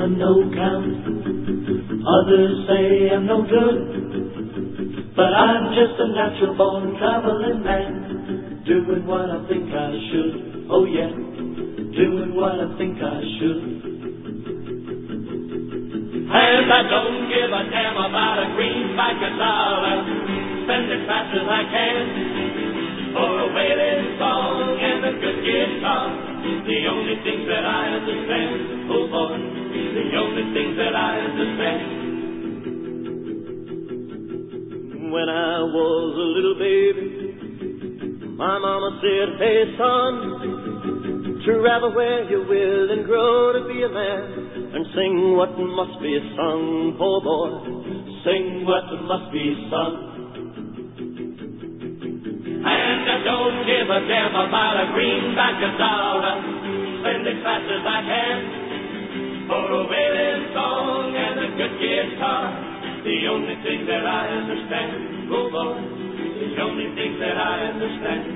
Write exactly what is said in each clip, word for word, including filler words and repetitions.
a no-count. Others say I'm no good, but I'm just a natural-born traveling man, doing what I think I should. Oh yeah, doing what I think I should. And I don't give a damn about a greenback a dollar. Spend it fast as I can for a wailing song and a good guitar. The only things that I understand, oh boy, the only things that I understand. When I was a little baby, my mama said, hey son, travel where you will and grow to be a man. And sing what must be sung, oh boy, sing what must be sung. And I don't give a damn about a greenback a dollar. Spend it fast as I can for a wailing song and a good guitar. The only thing that I understand, oh boy, the only thing that I understand.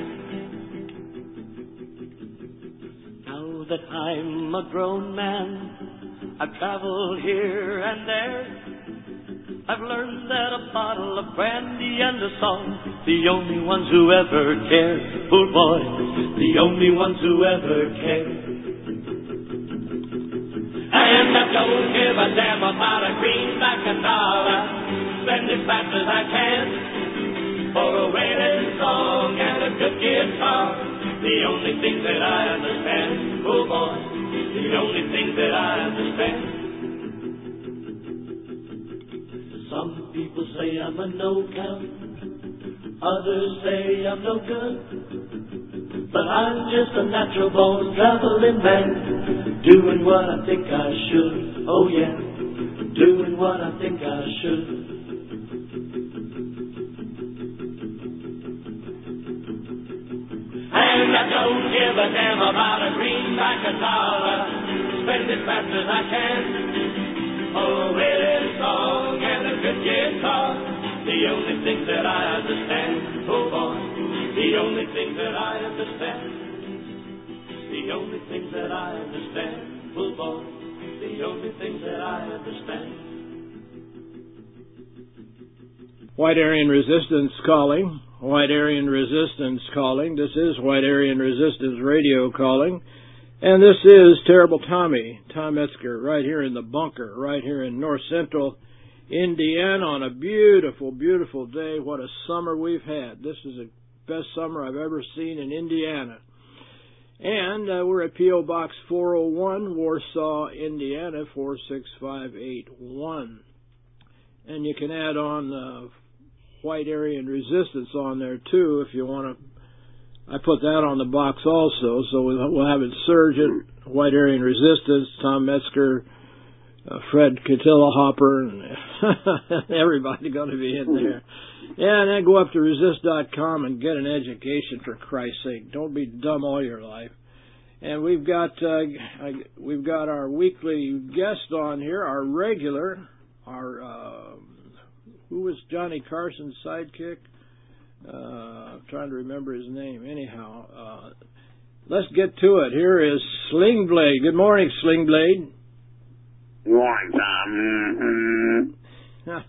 Now that I'm a grown man, I've traveled here and there. I've learned that a bottle of brandy and a song, the only ones who ever care, oh boy, the only ones who ever care. And I don't give a damn about a greenback a dollar. Spend it fast as I can for a wailing song and a good guitar. The only thing that I understand, oh boy, the only thing that I understand. Some people say I'm a no-count, others say I'm no good, but I'm just a natural-born traveling man, doing what I think I should. Oh yeah, doing what I think I should. And I don't give a damn about a greenback a dollar. Spend it fast as I can for a wailing song and a good guitar. The only thing that I understand, oh boy, the only thing that I understand. The only thing that I understand, oh boy, the only thing that I understand. White Aryan Resistance calling. White Aryan Resistance calling. This is White Aryan Resistance Radio calling. And this is Terrible Tommy, Tom Metzger, right here in the bunker, right here in north central Indiana on a beautiful, beautiful day. What a summer we've had. This is the best summer I've ever seen in Indiana. And uh, we're at P O. Box four oh one, Warsaw, Indiana, four six five eight one. And you can add on uh, White Aryan Resistance on there, too, if you want to. I put that on the box also, so we'll have Insurgent, White Aryan Resistance, Tom Metzger, uh, Fred Catilla Hopper, and everybody going to be in there. Yeah, and then go up to resist dot com and get an education, for Christ's sake. Don't be dumb all your life. And we've got uh, we've got our weekly guest on here, our regular, our uh, who was Johnny Carson's sidekick? Uh, I'm trying to remember his name. Anyhow, uh, let's get to it. Here is Sling Blade. Good morning, Sling Blade. Good morning, Tom.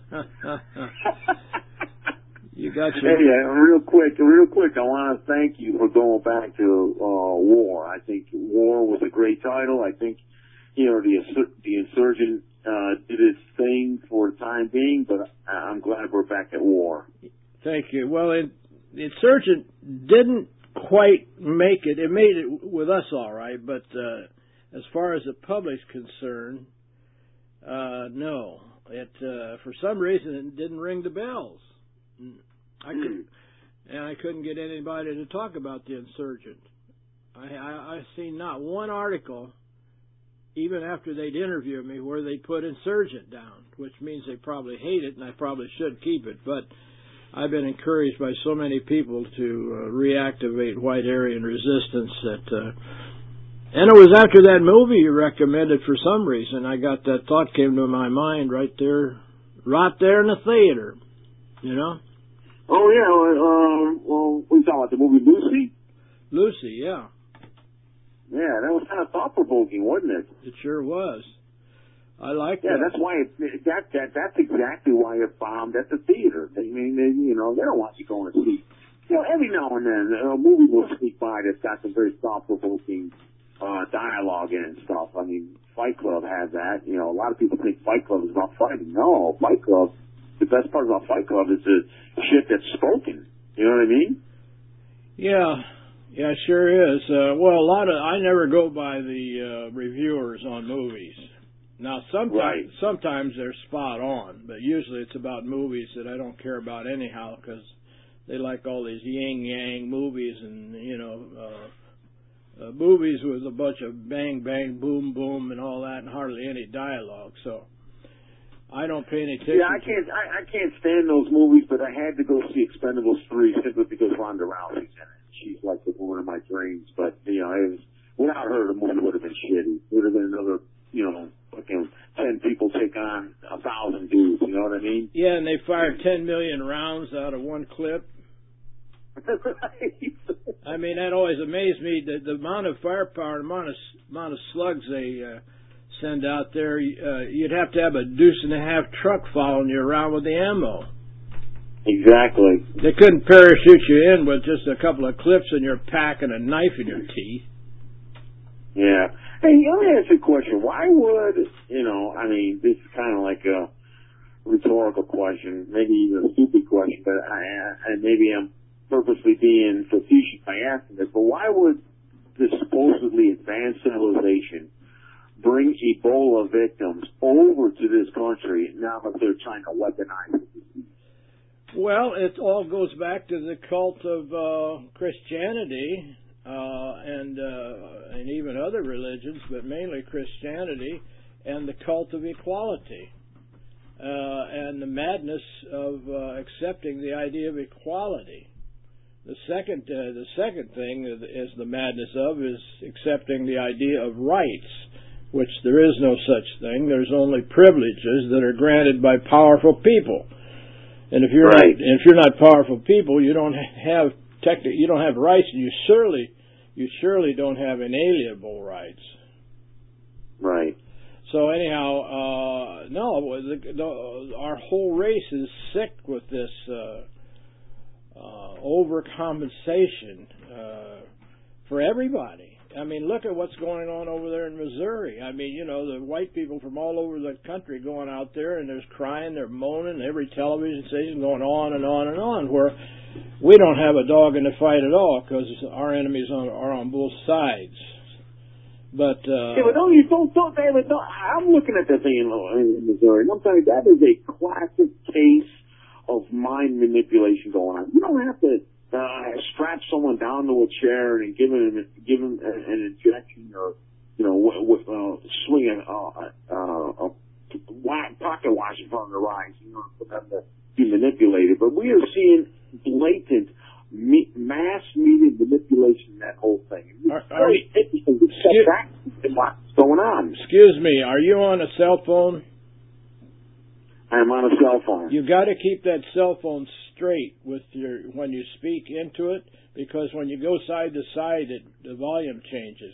You got your... Hey, uh, real quick, real quick, I want to thank you for going back to uh, War. I think War was a great title. I think, you know, the the Insurgent uh, did its thing for the time being, but I'm glad we're back at War. Thank you. Well, it, the Insurgent didn't quite make it. It made it with us all right, but uh, as far as the public's concerned, uh, no. It uh, for some reason it didn't ring the bells. I could, and I couldn't get anybody to talk about the Insurgent. I, I I seen not one article, even after they'd interview me, where they put Insurgent down, which means they probably hate it, and I probably should keep it, but I've been encouraged by so many people to uh, reactivate White Aryan Resistance that, uh, and it was after that movie you recommended for some reason. I got that thought came to my mind right there, right there in the theater, you know? Oh, yeah, uh, well, we talking about the movie Lucy? Lucy, yeah. Yeah, that was kind of thought-provoking, wasn't it? It sure was. I like yeah, that. that's why it, that that that's exactly why it bombed at the theater. I mean, they, you know, they don't want you going to see. You know, every now and then a movie will sneak by that's got some very thought-provoking uh, dialogue in it and stuff. I mean, Fight Club has that. You know, a lot of people think Fight Club is about fighting. No, Fight Club. The best part about Fight Club is the shit that's spoken. You know what I mean? Yeah. Yeah, sure is. Uh, well, a lot of I never go by the uh, reviewers on movies. Now, sometimes right. sometimes they're spot on, but usually it's about movies that I don't care about anyhow because they like all these yin yang movies and you know uh, uh, movies with a bunch of bang bang boom boom and all that and hardly any dialogue. So I don't pay any attention. Yeah, I can't I, I can't stand those movies, but I had to go see Expendables three simply because Ronda Rousey's in it. She's like the woman of my dreams, but you know, it was, without her, the movie would have been shitty. It would have been another, you know, fucking ten people take on a thousand dudes. You know what I mean? Yeah, and they fired ten million rounds out of one clip. I mean, that always amazed me. The, the amount of firepower, the amount of amount of slugs they uh, send out there. Uh, you'd have to have a deuce and a half truck following you around with the ammo. Exactly. They couldn't parachute you in with just a couple of clips in your pack and a knife in your teeth. Yeah. Hey, let me ask you a question. Why would, you know, I mean, this is kind of like a rhetorical question, maybe even a stupid question, but I, I maybe I'm purposely being facetious by asking this, but why would this supposedly advanced civilization bring Ebola victims over to this country now that they're trying to weaponize it? Well, it all goes back to the cult of uh, Christianity uh, and uh, and even other religions, but mainly Christianity, and the cult of equality uh, and the madness of uh, accepting the idea of equality. The second, uh, the second thing is the madness of is accepting the idea of rights, which there is no such thing. There's only privileges that are granted by powerful people. And if you're right. not, if you're not powerful people, you don't have techni- you don't have rights, and you surely, you surely don't have inalienable rights. Right. So anyhow, uh, no, the, the, our whole race is sick with this uh, uh, overcompensation uh, for everybody. I mean, look at what's going on over there in Missouri. I mean, you know, the white people from all over the country going out there, and there's crying, they're moaning, every television station going on and on and on, where we don't have a dog in the fight at all because our enemies on, are on both sides. But uh, yeah, but don't you don't don't David? Don't, I'm looking at that thing in, in Missouri, and I'm telling you that is a classic case of mind manipulation going on. You don't have to. Uh, strap someone down to a chair and give him give him an, an injection or you know w- w- uh, swing a, uh, uh, a pocket wash in front of their eyes, you know, for them to be manipulated. But we are seeing blatant me- mass media manipulation in that whole thing. It's are, are very interesting to step back and what's going on. Excuse me, are you on a cell phone? I'm on a cell phone. You got to keep that cell phone straight with your when you speak into it, because when you go side to side, it, the volume changes.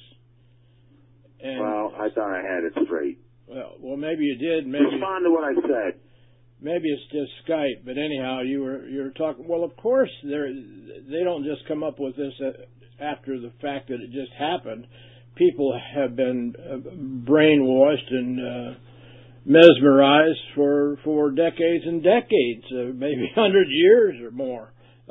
And well, I thought I had it straight. Well, well, maybe you did. Maybe respond to what I said. Maybe it's just Skype, but anyhow, you were you were talking. Well, of course, they they don't just come up with this after the fact that it just happened. People have been brainwashed and Uh, mesmerized for for decades and decades, uh, maybe one hundred years or more,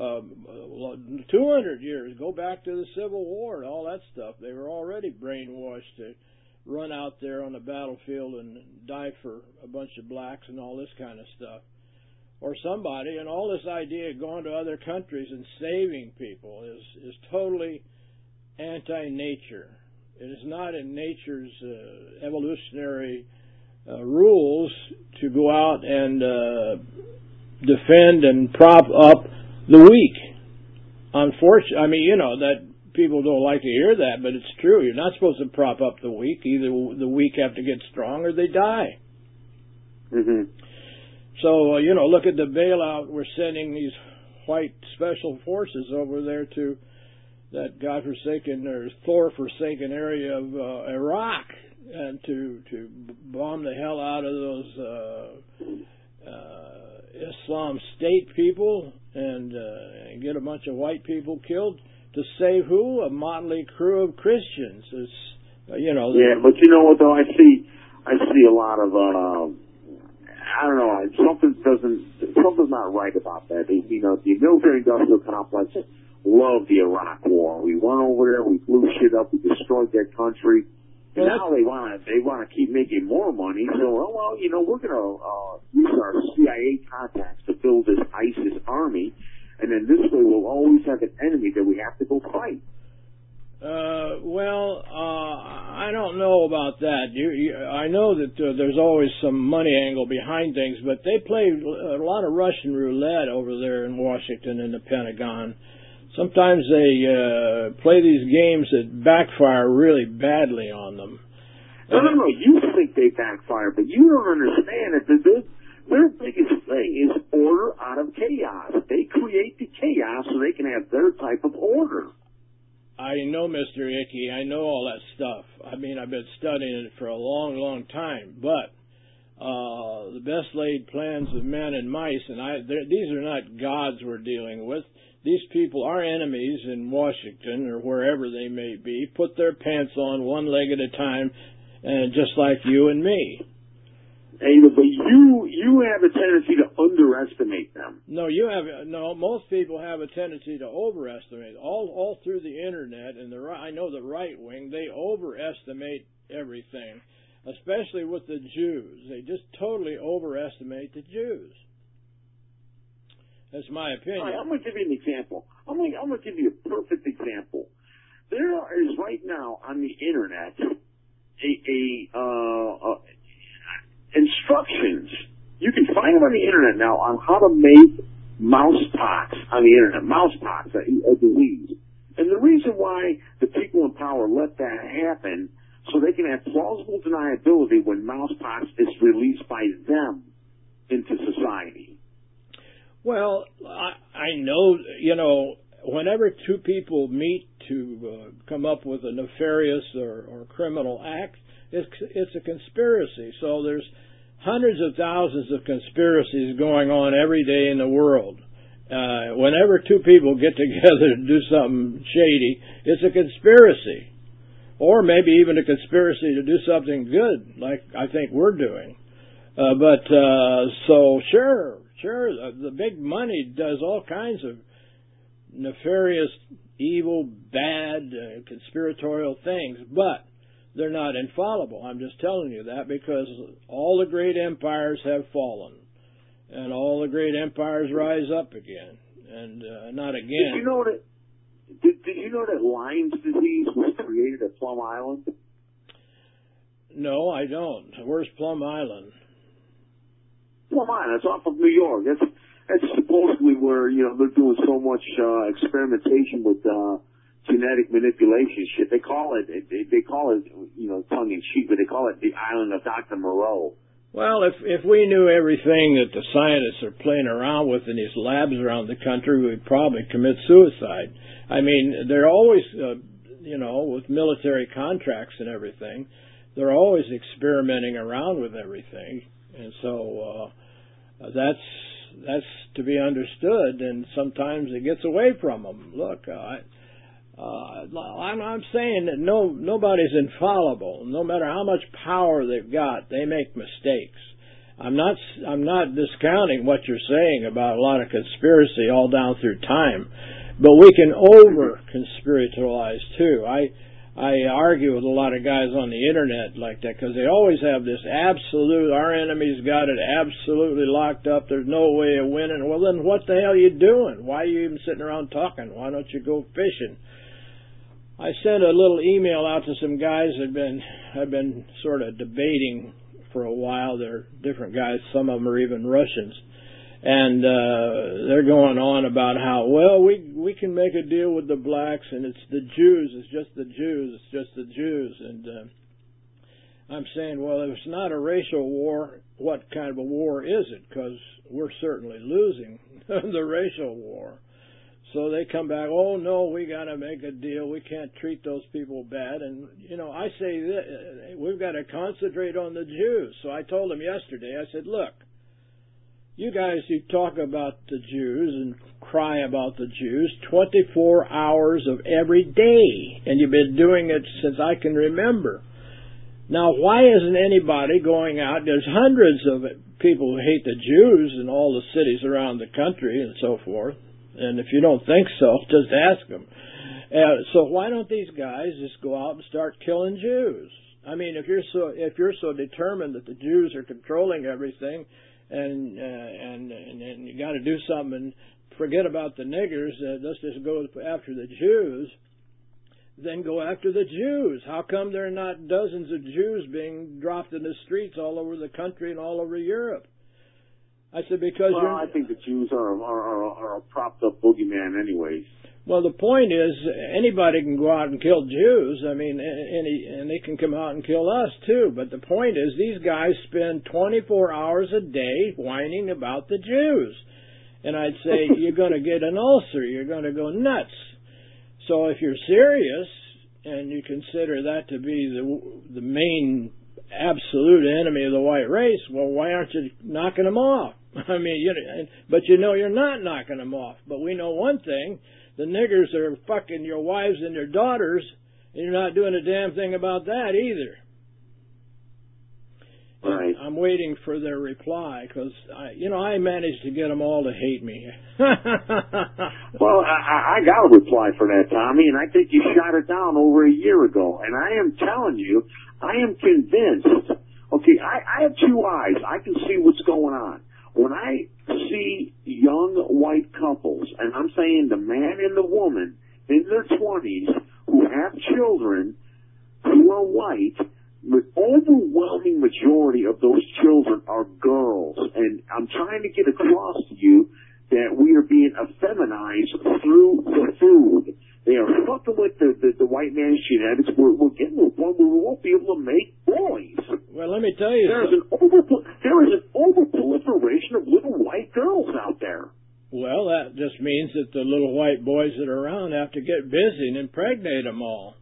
um, two hundred years. Go back to the Civil War and all that stuff. They were already brainwashed to run out there on the battlefield and die for a bunch of blacks and all this kind of stuff. Or somebody, and all this idea of going to other countries and saving people is, is totally anti-nature. It is not in nature's uh, evolutionary Uh, rules to go out and uh, defend and prop up the weak. Unfortunately, I mean, you know, that people don't like to hear that, but it's true. You're not supposed to prop up the weak. Either the weak have to get strong or they die. Mm-hmm. So, uh, you know, look at the bailout. We're sending these white special forces over there to that godforsaken or Thor-forsaken area of uh, Iraq. and to to bomb the hell out of those uh, uh, Islam State people and, uh, and get a bunch of white people killed to save who? A motley crew of Christians. It's, uh, you know. Yeah, but you know what though? I see, I see a lot of. Uh, I don't know. Something doesn't. Something's not right about that. They, you know, the military-industrial complex loved the Iraq War. We went over there. We blew shit up. We destroyed that country. And well, now they want to. They want to keep making more money. So, well, well you know, we're going to uh, use our C I A contacts to build this ISIS army, and then this way we'll always have an enemy that we have to go fight. Uh, well, uh, I don't know about that. You, you, I know that uh, there's always some money angle behind things, but they play a lot of Russian roulette over there in Washington and the Pentagon. Sometimes they uh, play these games that backfire really badly on them. No, no, no. You think they backfire, but you don't understand that their, their biggest thing is order out of chaos. They create the chaos so they can have their type of order. I know, Mister Icky. I know all that stuff. I mean, I've been studying it for a long, long time. But uh, the best laid plans of men and mice, and I, these are not gods we're dealing with. These people, our enemies in Washington or wherever they may be, put their pants on one leg at a time, and just like you and me. Hey, but you you have a tendency to underestimate them. No, you have no. Most people have a tendency to overestimate. All all through the internet and the I know the right wing, they overestimate everything, especially with the Jews. They just totally overestimate the Jews. That's my opinion. All right, I'm going to give you an example. I'm going I'm going to give you a perfect example. There is right now on the internet a a. Uh, a instructions. You can find them on the internet now on how to make mousepox on the internet. Mousepox, a, a disease. And the reason why the people in power let that happen, so they can have plausible deniability when mousepox is released by them into society. Well, I, I know, you know, whenever two people meet to uh, come up with a nefarious or, or criminal act, it's, it's a conspiracy. So there's hundreds of thousands of conspiracies going on every day in the world. Uh, whenever two people get together to do something shady, it's a conspiracy. Or maybe even a conspiracy to do something good, like I think we're doing. Uh, but, uh, so sure, sure, the, the big money does all kinds of nefarious, evil, bad, uh, conspiratorial things, but they're not infallible. I'm just telling you that because all the great empires have fallen, and all the great empires rise up again, and uh, not again. Did you know that? Did, did you know that Lyme's disease was created at Plum Island? No, I don't. Where's Plum Island? Plum Island. It's off of New York. That's that's supposedly where you know they're doing so much uh, experimentation with. Uh, Genetic manipulation shit. They call it, they, they call it, you know, tongue in cheek, but they call it the island of Doctor Moreau. Well, if if we knew everything that the scientists are playing around with in these labs around the country, we'd probably commit suicide. I mean, they're always, uh, you know, with military contracts and everything, they're always experimenting around with everything, and so uh, that's that's to be understood. And sometimes it gets away from them. Look, I. Uh, I'm, I'm saying that no, nobody's infallible. No matter how much power they've got, they make mistakes. I'm not, I'm not discounting what you're saying about a lot of conspiracy all down through time, but we can over conspiritualize too. I, I argue with a lot of guys on the internet like that because they always have this absolute, our enemy's got it absolutely locked up. There's no way of winning. Well, then what the hell are you doing? Why are you even sitting around talking? Why don't you go fishing? I sent a little email out to some guys that have been I've been sort of debating for a while. They're different guys. Some of them are even Russians, and uh, they're going on about how well we we can make a deal with the blacks, and it's the Jews. It's just the Jews. It's just the Jews. And uh, I'm saying, well, if it's not a racial war, what kind of a war is it? Because we're certainly losing the racial war. So they come back, oh, no, we got to make a deal. We can't treat those people bad. And, you know, I say that we've got to concentrate on the Jews. So I told them yesterday, I said, look, you guys who talk about the Jews and cry about the Jews twenty-four hours of every day, and you've been doing it since I can remember. Now, why isn't anybody going out? There's hundreds of people who hate the Jews in all the cities around the country and so forth. And if you don't think so, just ask them. Uh, so why don't these guys just go out and start killing Jews? I mean, if you're so if you're so determined that the Jews are controlling everything, and uh, and, and and you got to do something and forget about the niggers, uh, let's just go after the Jews. Then go after the Jews. How come there are not dozens of Jews being dropped in the streets all over the country and all over Europe? I said because well, you're, I think the Jews are are, are are a propped up boogeyman, anyways. Well, the point is, anybody can go out and kill Jews. I mean, and, and they can come out and kill us too. But the point is, these guys spend twenty-four hours a day whining about the Jews, and I'd say you're going to get an ulcer. You're going to go nuts. So if you're serious and you consider that to be the the main absolute enemy of the white race, well, why aren't you knocking them off? I mean, you know, but you know you're not knocking them off. But we know one thing: the niggers are fucking your wives and your daughters, and you're not doing a damn thing about that either. Right. I'm waiting for their reply because, you know, I managed to get them all to hate me. Well, I, I got a reply for that, Tommy, and I think you shot it down over a year ago. And I am telling you, I am convinced. Okay, I, I have two eyes. I can see what's going on. When I see young white couples, and I'm saying the man and the woman in their twenties who have children who are white, the overwhelming majority of those children are girls. And I'm trying to get across to you that we are being effeminized through the food. They are fucking with the, the, the white man's genetics. We're, we're getting to a point where we won't be able to make boys. Well, let me tell you There is an over there is an overproliferation of little white girls out there. Well, that just means that the little white boys that are around have to get busy and impregnate them all.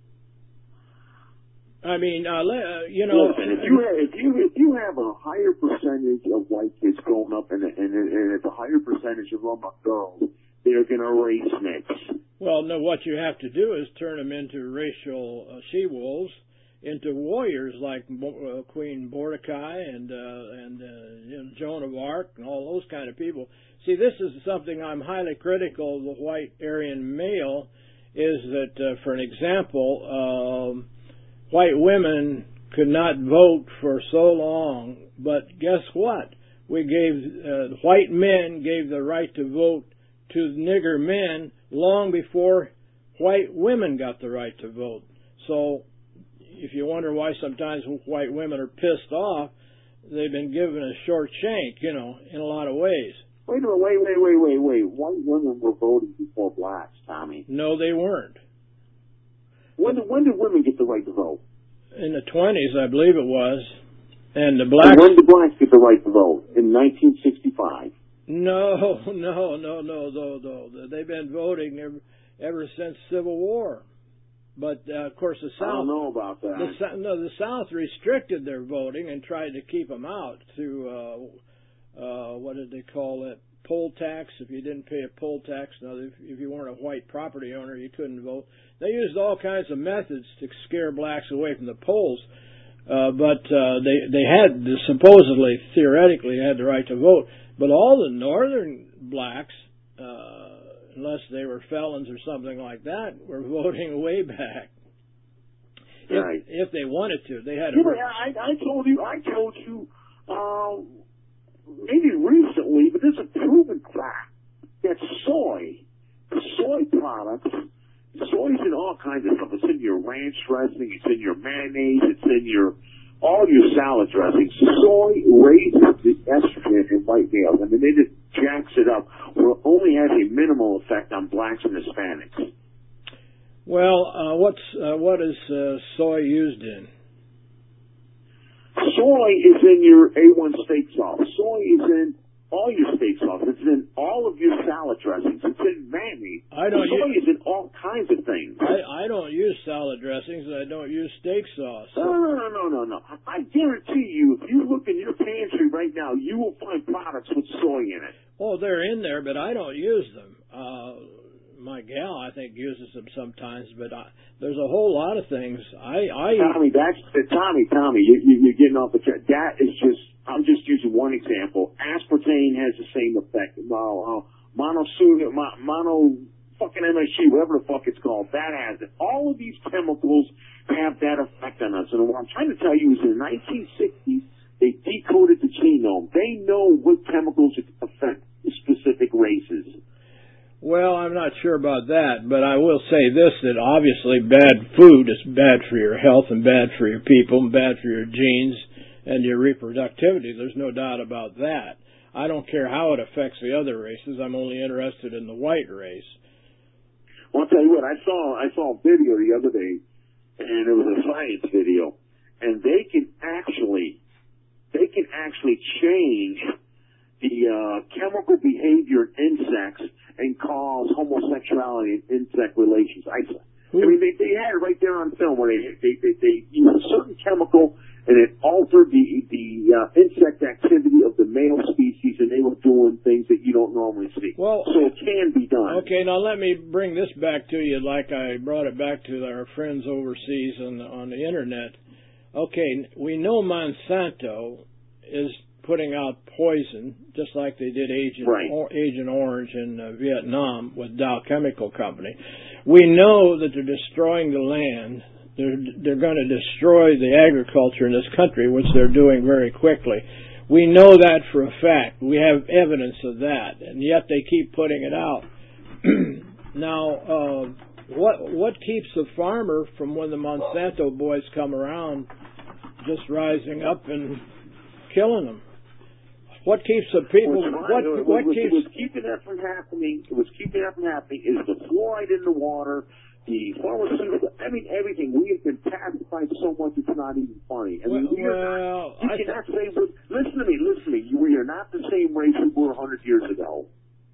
I mean, uh, you know, listen, if you have, if you if you have a higher percentage of white kids growing up and and, and it's a higher percentage of them are girls, they're going to race mix. Well, no, what you have to do is turn them into racial uh, she-wolves, into warriors like uh, Queen Mordecai and uh, and uh, you know, Joan of Arc and all those kind of people. See, this is something I'm highly critical of the white Aryan male. Is that, uh, for an example, um, white women could not vote for so long, but guess what? We gave uh, white men gave the right to vote to nigger men long before white women got the right to vote. So if you wonder why sometimes white women are pissed off, they've been given a short shank, you know, in a lot of ways. Wait a minute, wait, wait, wait, wait, wait. White women were voting before blacks, Tommy. No, they weren't. When did, when did women get the right to vote? In the twenties, I believe it was. And the blacks... And when did blacks get the right to vote? In nineteen sixty-five. No, no, no, no, no, no. They've been voting ever, ever since Civil War. But, uh, of course, the South... I don't know about that. The, no, the South restricted their voting and tried to keep them out through, uh, uh, what did they call it, poll tax. If you didn't pay a poll tax, now if, if you weren't a white property owner, you couldn't vote. They used all kinds of methods to scare blacks away from the polls. Uh, but uh, they they had supposedly, theoretically, had the right to vote. But all the northern blacks, uh, unless they were felons or something like that, were voting way back. Right. If, if they wanted to, they had. Yeah, I, I told you, I told you, uh, maybe recently, but there's a proven fact that soy, soy products, soy's in all kinds of stuff. It's in your ranch dressing, it's in your mayonnaise, it's in your all your salad dressings. Soy raises the estrogen in white males. I mean, they just jacks it up. Where it only has a minimal effect on blacks and Hispanics. Well, uh, what's uh, what is uh, soy used in? Soy is in your A one steak sauce. Soy is in all your steak sauce. It's in all of your salad dressings. It's in mayonnaise. I don't Soy use, is in all kinds of things. I, I don't use salad dressings. And I don't use steak sauce. So. No, no, no, no, no, no. I guarantee you, if you look in your pantry right now, you will find products with soy in it. Oh, they're in there, but I don't use them. Uh, my gal, I think, uses them sometimes, but I, there's a whole lot of things. I, I Tommy, that's Tommy, Tommy. You, you, you're getting off the track. That is just. I'm just using one example. Aspartame has the same effect. Uh, uh, monosodium, mono, fucking M S G, whatever the fuck it's called, that has it. All of these chemicals have that effect on us. And what I'm trying to tell you is in the nineteen sixties, they decoded the genome. They know what chemicals affect specific races. Well, I'm not sure about that, but I will say this, that obviously bad food is bad for your health and bad for your people and bad for your genes and your reproductivity. There's no doubt about that. I don't care how it affects the other races. I'm only interested in the white race. Well, I'll tell you what, I saw I saw a video the other day, and it was a science video, and they can actually they can actually change the uh, chemical behavior in insects and cause homosexuality in insect relations. I, I mean, they, they had it right there on film where they they they, they used a certain chemical and it altered the the uh, insect activity of the male species, and they were doing things that you don't normally see. Well, so it can be done. Okay, now let me bring this back to you, like I brought it back to our friends overseas on the, on the internet. Okay, we know Monsanto is putting out poison, just like they did Agent right. o- Agent Orange in uh, Vietnam with Dow Chemical Company. We know that they're destroying the land. They're, they're going to destroy the agriculture in this country, which they're doing very quickly. We know that for a fact. We have evidence of that, and yet they keep putting it out. Now, uh, what what keeps the farmer from, when the Monsanto boys come around, just rising up and killing them? What keeps the people? What what, what was, keeps? was keeping that from happening? It was keeping that from happening is the fluoride in the water. The pharmaceutical, I mean, everything. We have been pacified so much it's not even funny. I mean, Well, we are well, not, you I cannot say, listen to me, listen to me. We are not the same race we were a hundred years ago.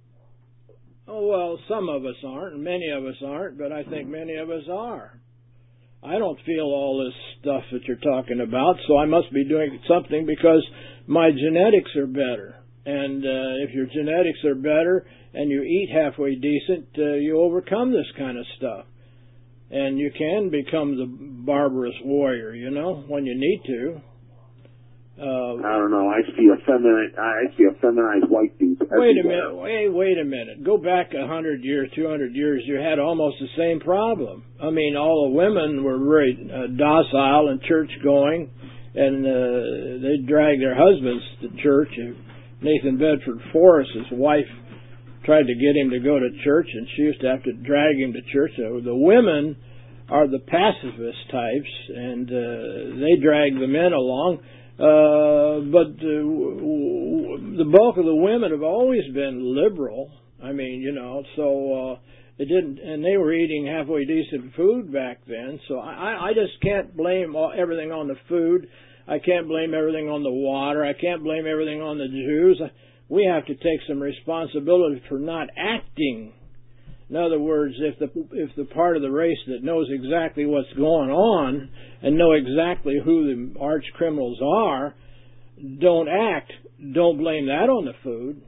Oh, well, some of us aren't, and many of us aren't, but I think many of us are. I don't feel all this stuff that you're talking about, so I must be doing something because my genetics are better. And uh, if your genetics are better and you eat halfway decent, uh, you overcome this kind of stuff. And you can become the barbarous warrior, you know, when you need to. Uh, I don't know. I see a feminine. I see a feminized white dude. Wait a minute. Wait, wait a minute. Go back a hundred years, two hundred years. You had almost the same problem. I mean, all the women were very uh, docile and church going, and uh, they dragged their husbands to church. Nathan Bedford Forrest, his wife, tried to get him to go to church, and she used to have to drag him to church. So the women are the pacifist types, and uh, they drag the men along. Uh, but uh, the bulk of the women have always been liberal. I mean, you know, so uh, it didn't, and they were eating halfway decent food back then. So I, I just can't blame all, everything on the food. I can't blame everything on the water. I can't blame everything on the Jews. We have to take some responsibility for not acting. In other words, if the if the part of the race that knows exactly what's going on and know exactly who the arch criminals are, don't act, don't blame that on the food.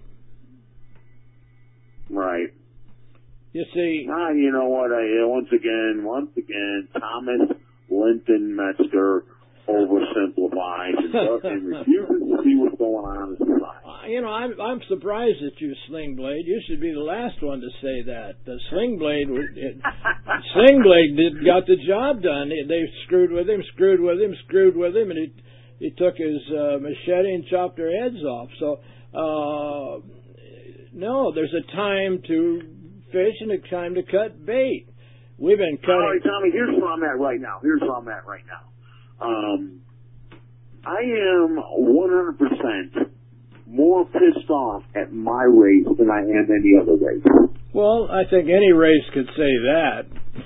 Right. You see. Ah, you know what? I, once again, once again, Thomas Linton Metzger oversimplifies and, and refuses to see what's going on in society. You know, I'm I'm surprised at you, Sling Blade. You should be the last one to say that. The Sling Blade, it, Sling Blade did, got the job done. They, they screwed with him, screwed with him, screwed with him, and he he took his uh, machete and chopped their heads off. So, uh, no, there's a time to fish and a time to cut bait. We've been cutting. All right, Tommy. Here's where I'm at right now. Here's where I'm at right now. Um, I am one hundred percent more pissed off at my race than I am any other race. Well, I think any race could say that.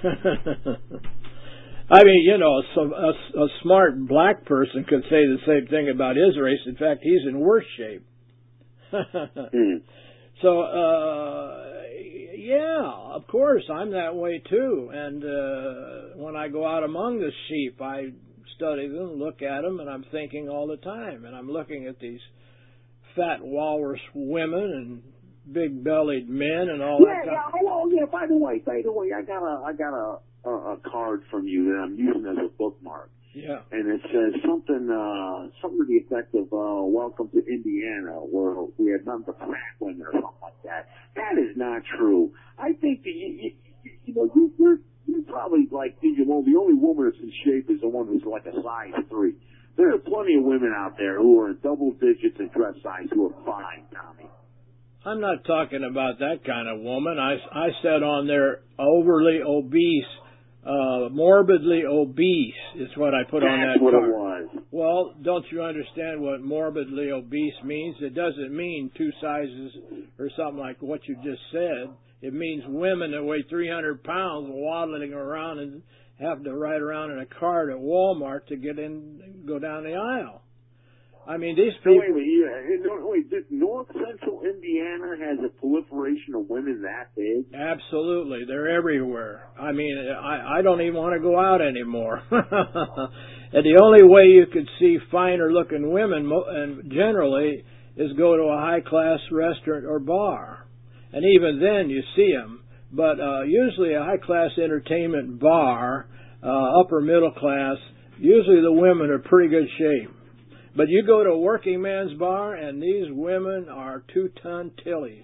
I mean, you know, a, a, a smart black person could say the same thing about his race. In fact, he's in worse shape. mm. So, uh, yeah, of course, I'm that way too. And uh, when I go out among the sheep, I study them, look at them, and I'm thinking all the time. And I'm looking at these fat walrus women and big-bellied men and all yeah, that. Yeah, yeah. Oh, yeah. By the way, by the way, I got a, I got a, a, a card from you that I'm using as a bookmark. Yeah. And it says something, uh, something to the effect of, uh, welcome to Indiana, where we had none but crack women or something like that. That is not true. I think that, you, you, you know, you, you're, you're probably like thinking, well, the only woman that's in shape is the one who's like a size three. There are plenty of women out there who are in double digits in dress size who are fine, Tommy. I'm not talking about that kind of woman. I, I said on there overly obese. Uh, morbidly obese is what I put That's on that That's what card. it was. Well, don't you understand what morbidly obese means? It doesn't mean two sizes or something like what you just said. It means women that weigh three hundred pounds waddling around and have to ride around in a cart at Walmart to get in, go down the aisle. I mean, these people... So wait, wait, yeah, wait, this North Central Indiana has a proliferation of women that big? Absolutely. They're everywhere. I mean, I, I don't even want to go out anymore. And the only way you could see finer-looking women, and generally, is go to a high-class restaurant or bar. And even then, you see them. But uh, usually a high-class entertainment bar, uh, upper middle class, usually the women are pretty good shape. But you go to a working man's bar, and these women are two-ton tillies.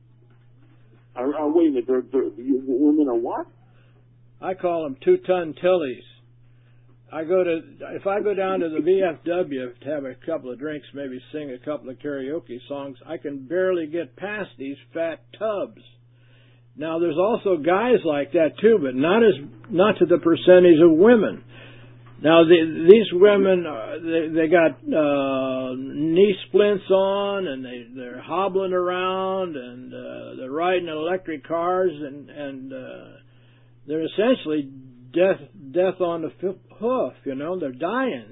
Uh, uh, wait a minute, they're, they're, women are what? I call them two-ton tillies. I go to if I go down to the V F W to have a couple of drinks, maybe sing a couple of karaoke songs, I can barely get past these fat tubs. Now, there's also guys like that too, but not as not to the percentage of women. Now, the, these women, uh, they, they got uh, knee splints on, and they, they're hobbling around, and uh, they're riding electric cars, and, and uh, they're essentially death death on the hoof, you know, they're dying.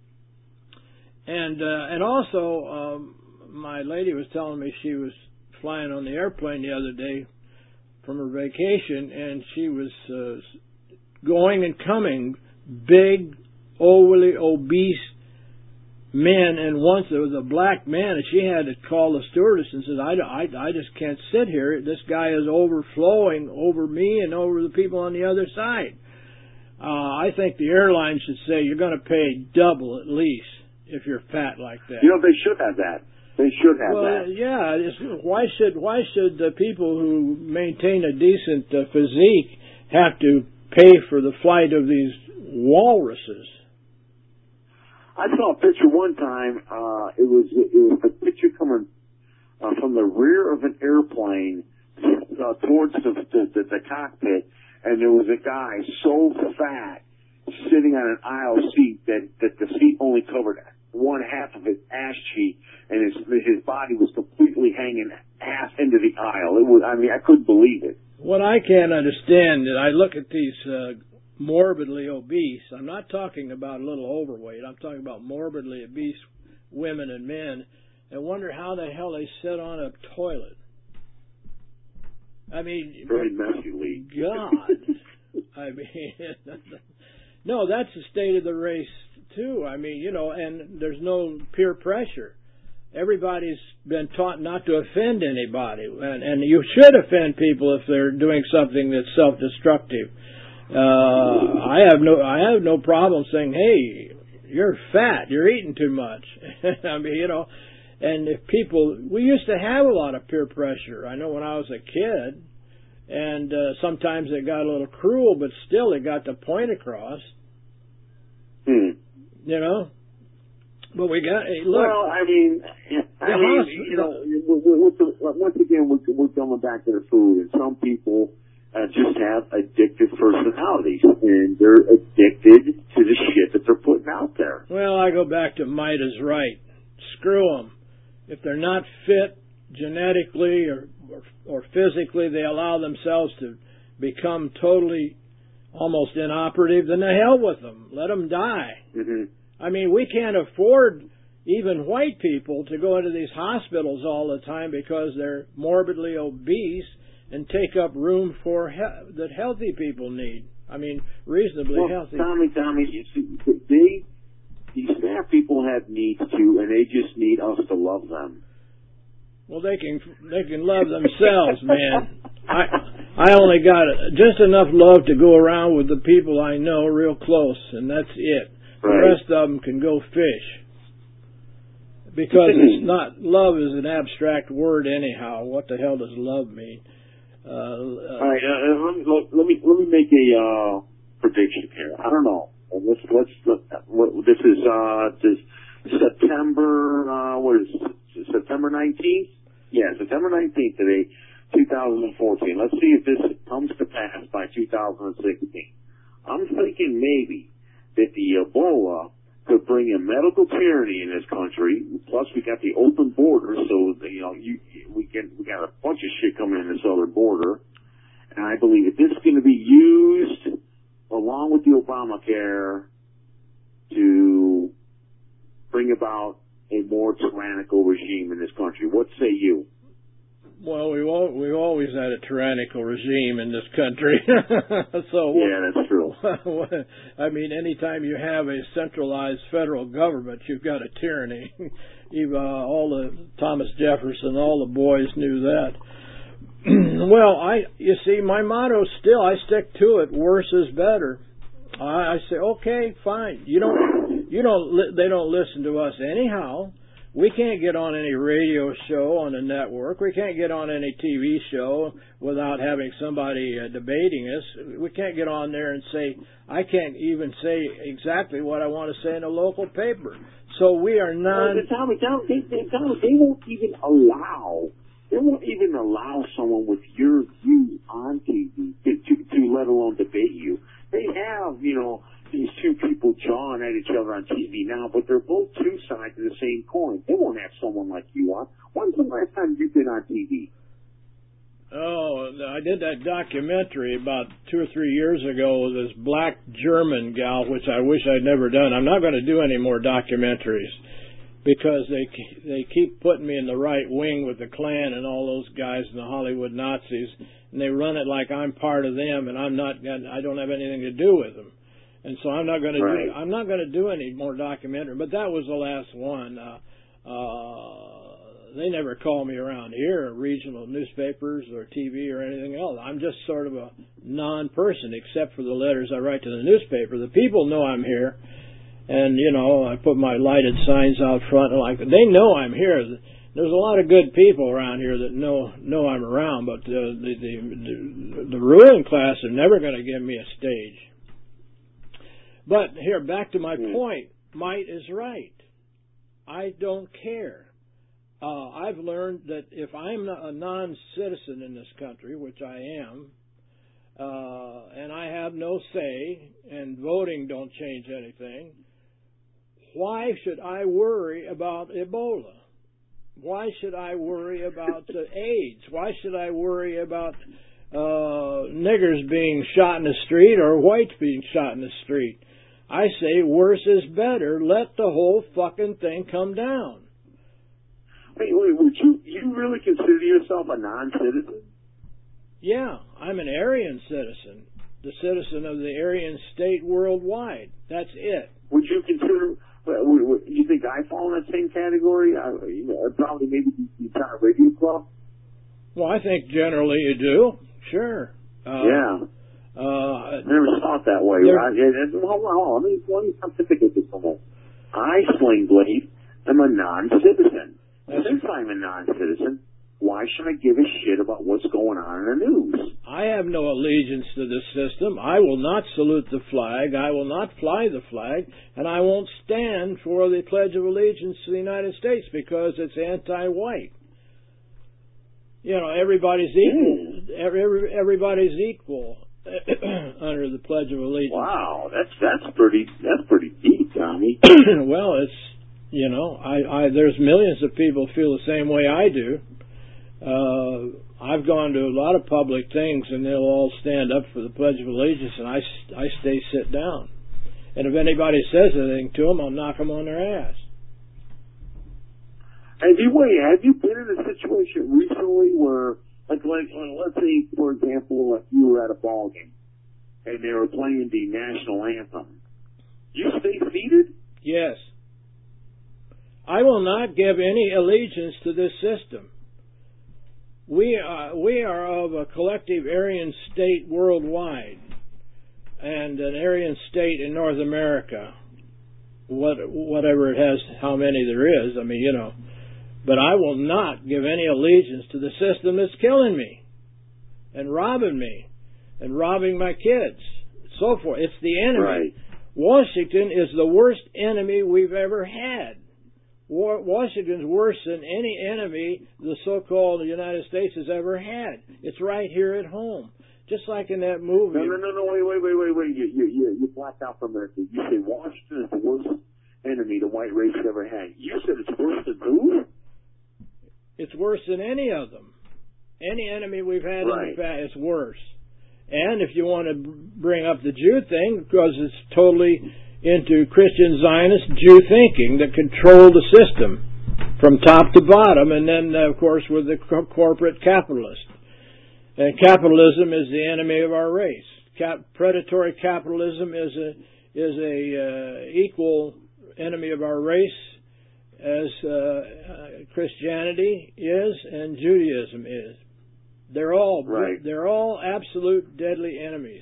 And uh, and also, um, my lady was telling me she was flying on the airplane the other day from her vacation, and she was uh, going and coming big, overly obese men, and once there was a black man, and she had to call the stewardess and said, I, I, I just can't sit here. This guy is overflowing over me and over the people on the other side. Uh, I think the airline should say you're going to pay double at least if you're fat like that. You know, they should have that. They should have well, that. yeah. It's, why should why should the people who maintain a decent uh, physique have to pay for the flight of these walruses? I saw a picture one time. Uh, it was it was a picture coming uh, from the rear of an airplane uh, towards the, the, the the cockpit, and there was a guy so fat sitting on an aisle seat that that the seat only covered one half of his ass cheek, and his his body was completely hanging half into the aisle. It was, I mean, I couldn't believe it. What I can't understand is I look at these uh, morbidly obese. I'm not talking about a little overweight. I'm talking about morbidly obese women and men, and wonder how the hell they sit on a toilet. I mean, very messily. God, I mean, no, that's the state of the race too. I mean, you know, and there's no peer pressure. Everybody's been taught not to offend anybody, and, and you should offend people if they're doing something that's self-destructive. Uh, I have no, I have no problem saying, "Hey, you're fat. You're eating too much." I mean, you know, and if people, we used to have a lot of peer pressure. I know when I was a kid, and uh, sometimes it got a little cruel, but still it got the point across. Hmm. You know. But we got, hey, look. Well, I mean, I mean, you know, with the, once again, we're, we're coming back to the food, and some people uh, just have addictive personalities, and they're addicted to the shit that they're putting out there. Well, I go back to might is right. Screw them. If they're not fit genetically or, or, or physically, they allow themselves to become totally almost inoperative, then the hell with them. Let them die. Mm-hmm. I mean, we can't afford even white people to go into these hospitals all the time because they're morbidly obese and take up room for he- that healthy people need. I mean, reasonably well, healthy. Tommy, Tommy, you see, they, these staff people have needs too, and they just need us to love them. Well, they can they can love themselves, man. I I only got just enough love to go around with the people I know real close, and that's it. Right. The rest of them can go fish. Because it's not, love is an abstract word anyhow. What the hell does love mean? Uh, uh, All right, uh, let, me, let me let me make a uh, prediction here. I don't know. Let's let's let, what, this is uh, this September. Uh, what is it? September nineteenth? Yeah, September nineteenth today, two thousand fourteen. Let's see if this comes to pass by two thousand sixteen. I'm thinking maybe that the Ebola could bring in medical tyranny in this country. Plus, we got the open border, so you know you, we can we got a bunch of shit coming in the southern border. And I believe that this is going to be used along with the Obamacare to bring about a more tyrannical regime in this country. What say you? Well, we've, all, we've always had a tyrannical regime in this country. so yeah, that's true. I mean, anytime you have a centralized federal government, you've got a tyranny. Even, uh, all the Thomas Jefferson, all the boys knew that. Well, I you see, my motto still, I stick to it. Worse is better. I, I say, okay, fine. You don't, you don't, li- they don't listen to us anyhow. We can't get on any radio show on the network. We can't get on any T V show without having somebody uh, debating us. We can't get on there and say, I can't even say exactly what I want to say in a local paper. So we are non... Well, Tommy, Tommy, they, they, Tommy, they won't even allow, they won't even allow someone with your views on T V to, to, to let alone debate you. They have, you know, these two people jawing at each other on T V now, but they're both two sides of the same coin. They won't have someone like you on. When's the last time you've been on T V? Oh, I did that documentary about two or three years ago with this black German gal, which I wish I'd never done. I'm not going to do any more documentaries because they they keep putting me in the right wing with the Klan and all those guys and the Hollywood Nazis, and they run it like I'm part of them, and I'm not. I don't have anything to do with them. And so I'm not going to right. do I'm not going to do any more documentary. But that was the last one. Uh, uh, they never call me around here, regional newspapers or T V or anything else. I'm just sort of a non-person, except for the letters I write to the newspaper. The people know I'm here, and you know I put my lighted signs out front and like that. They know I'm here. There's a lot of good people around here that know know I'm around, but uh, the, the the the ruling class are never going to give me a stage. But here, back to my point, Might is right. I don't care. Uh, I've learned that if I'm a non-citizen in this country, which I am, uh, and I have no say, and voting don't change anything, why should I worry about Ebola? Why should I worry about uh, AIDS? Why should I worry about uh, niggers being shot in the street or whites being shot in the street? I say worse is better. Let the whole fucking thing come down. Wait, wait, would you you really consider yourself a non-citizen? Yeah, I'm an Aryan citizen, the citizen of the Aryan state worldwide. That's it. Would you consider? Would you think I fall in that same category? I, you know, probably maybe the entire radio club. Well, I think generally you do. Sure. Uh, yeah. Uh, I never saw it that way. I, it, hold on, hold on. Let me, let me pontificate this a moment. I, Sling Blade, am a non-citizen. Since I'm a non-citizen, why should I give a shit about what's going on in the news? I have no allegiance to this system. I will not salute the flag. I will not fly the flag. And I won't stand for the Pledge of Allegiance to the United States because it's anti-white. You know, everybody's equal. Mm. Every, every, everybody's equal. Under the Pledge of Allegiance. Wow, that's that's pretty that's pretty deep, Tommy. Well, it's you know, I, I there's millions of people who feel the same way I do. Uh, I've gone to a lot of public things, and they'll all stand up for the Pledge of Allegiance, and I I stay sit down. And if anybody says anything to them, I'll knock them on their ass. Have you wait? Have you been in a situation recently where, like, like, let's say, for example, if you were at a ball game and they were playing the national anthem, you stay seated? Yes. I will not give any allegiance to this system. We are, we are of a collective Aryan state worldwide and an Aryan state in North America, what, whatever it has, how many there is, I mean, you know. But I will not give any allegiance to the system that's killing me and robbing me and robbing my kids, so forth. It's the enemy. Right. Washington is the worst enemy we've ever had. Washington's worse than any enemy the so-called United States has ever had. It's right here at home. Just like in that movie. No, no, no, no, wait, wait, wait, wait, wait. You, you, you, you blacked out for a minute. You say Washington is the worst enemy the white race has ever had. You said it's worse than who? It's worse than any of them. Any enemy we've had right. in the past is worse. And if you want to bring up the Jew thing, because it's totally into Christian Zionist Jew thinking that control the system from top to bottom, and then, uh, of course, with the co- corporate capitalist. And capitalism is the enemy of our race. Cap- predatory capitalism is a is a uh, equal enemy of our race as uh, uh, Christianity is and Judaism is. They're all right. they're all absolute deadly enemies.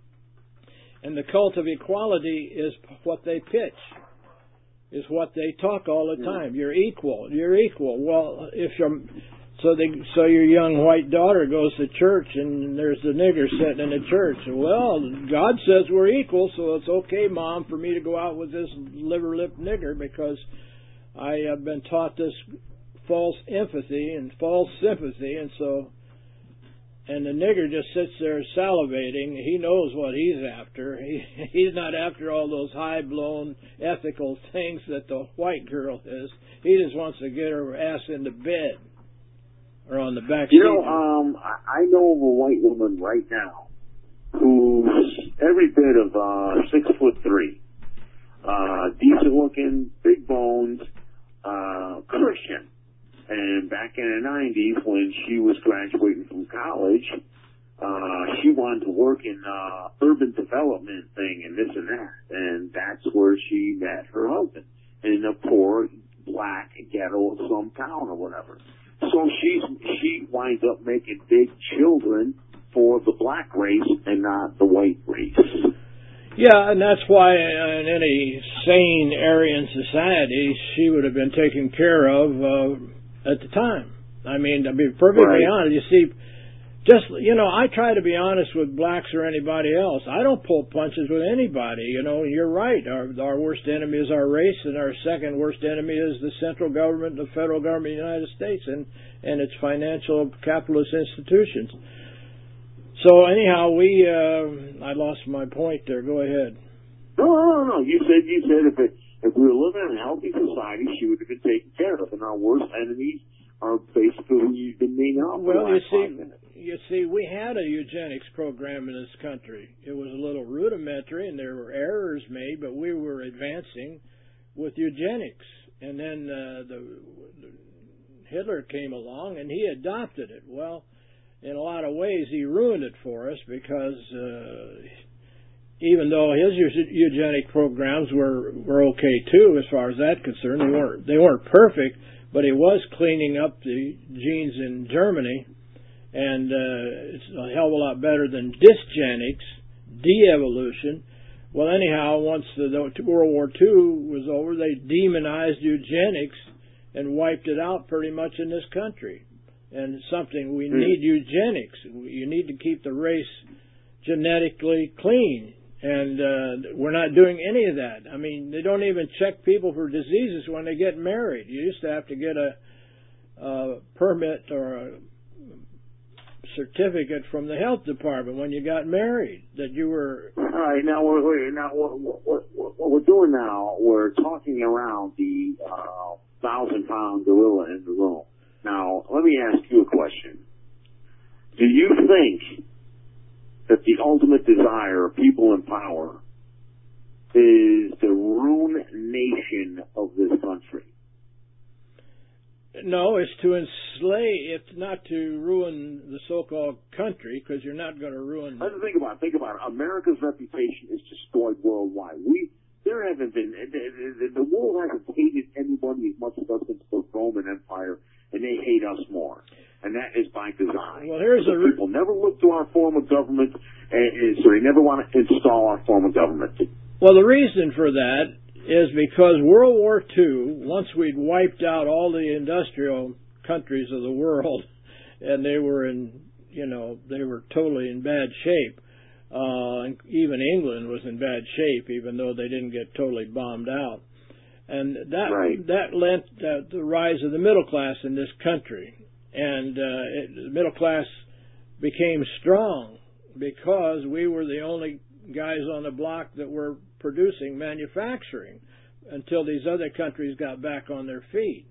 And the cult of equality is what they pitch, is what they talk all the time. You're equal. You're equal. Well, if you're so they so your young white daughter goes to church and there's the nigger sitting in the church. Well, God says we're equal, so it's okay, Mom, for me to go out with this liver-lipped nigger because I have been taught this false empathy and false sympathy, and so. And the nigger just sits there salivating. He knows what he's after. He, he's not after all those high-blown ethical things that the white girl is. He just wants to get her ass into bed or on the back seat. You know, um, I know of a white woman right now who's every bit of uh, six foot three, uh, decent looking, big bones, uh, Christian. And back in the nineties, when she was graduating from college, uh, she wanted to work in uh, urban development thing and this and that. And that's where she met her husband, in a poor black ghetto of some town or whatever. So she's she winds up making big children for the black race and not the white race. Yeah, and that's why in any sane Aryan society, she would have been taken care of uh, at the time. I mean, to be perfectly right. honest, you see, just, you know, I try to be honest with blacks or anybody else. I don't pull punches with anybody. You know, you're right. Our, our worst enemy is our race, and our second worst enemy is the central government, the federal government of the United States, and, and its financial capitalist institutions. So anyhow, we, uh, I lost my point there. Go ahead. No, no, no. You said, you said if it, if we were living in a healthy society, she would have been taken care of, and our worst enemies are basically who you've been naming off. Well, you see, you see, we had a eugenics program in this country. It was a little rudimentary, and there were errors made, but we were advancing with eugenics. And then uh, the, the Hitler came along, and he adopted it. Well, in a lot of ways, he ruined it for us because uh, even though his eugenic programs were were okay too, as far as that concerned, they weren't they weren't perfect. But he was cleaning up the genes in Germany, and uh, it's a hell of a lot better than dysgenics, de-evolution. Well, anyhow, once the, the World War Two was over, they demonized eugenics and wiped it out pretty much in this country. And it's something we need eugenics. You need to keep the race genetically clean. And uh, we're not doing any of that. I mean, they don't even check people for diseases when they get married. You used to have to get a, a permit or a certificate from the health department when you got married that you were. All right, now we're, we're now what, what, what, what we're doing now, we're talking around the uh, thousand pound gorilla in the room. Now, let me ask you a question. Do you think that the ultimate desire of people in power is the ruin nation of this country? No, it's to enslave. It's not to ruin the so-called country, because you're not going to ruin. Let's think about it. Think about it. America's reputation is destroyed worldwide. We there haven't been the, the world hasn't hated anybody as much as us since the Roman Empire, and they hate us more. And that is by design. Well, here's so a people never look to our form of government, and, and so they never want to install our form of government. Well, the reason for that is because World War Two, once we'd wiped out all the industrial countries of the world, and they were in, you know, they were totally in bad shape. Uh, even England was in bad shape, even though they didn't get totally bombed out. And that right. that lent uh, the rise of the middle class in this country. And uh, it, the middle class became strong because we were the only guys on the block that were producing manufacturing until these other countries got back on their feet.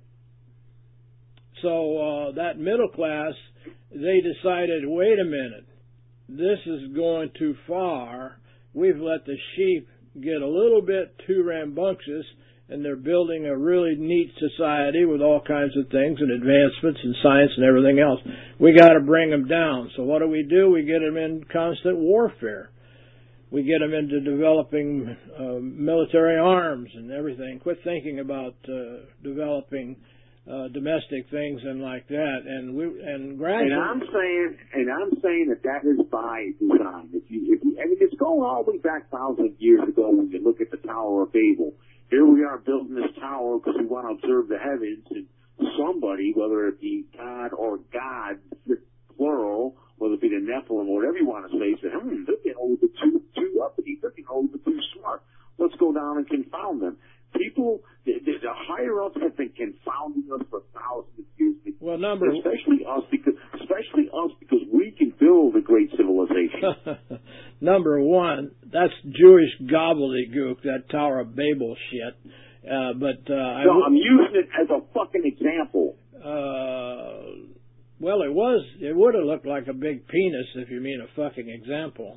So uh, that middle class, they decided, wait a minute, this is going too far. We've let the sheep get a little bit too rambunctious, and they're building a really neat society with all kinds of things and advancements in science and everything else. We got to bring them down. So what do we do? We get them in constant warfare. We get them into developing uh, military arms and everything. Quit thinking about uh, developing uh, domestic things and like that. And we and gradually. And I'm saying, and I'm saying that that is by design. If you, if you, I mean, it's going all the way back thousands of years ago when you look at the Tower of Babel. Here we are building this tower because we want to observe the heavens, and somebody, whether it be God or God, plural, whether it be the Nephilim or whatever you want to say, said, hmm, they're getting a little bit too, too uppity, they're getting a little bit too smart. Let's go down and confound them. People, the, the, the higher ups have been confounding us for thousands of years. Well, number especially us because especially us because we can build a great civilization. Number one, that's Jewish gobbledygook, that Tower of Babel shit. Uh, but uh, no, I w- I'm using it as a fucking example. Uh, well, it was. It would have looked like a big penis if you mean a fucking example.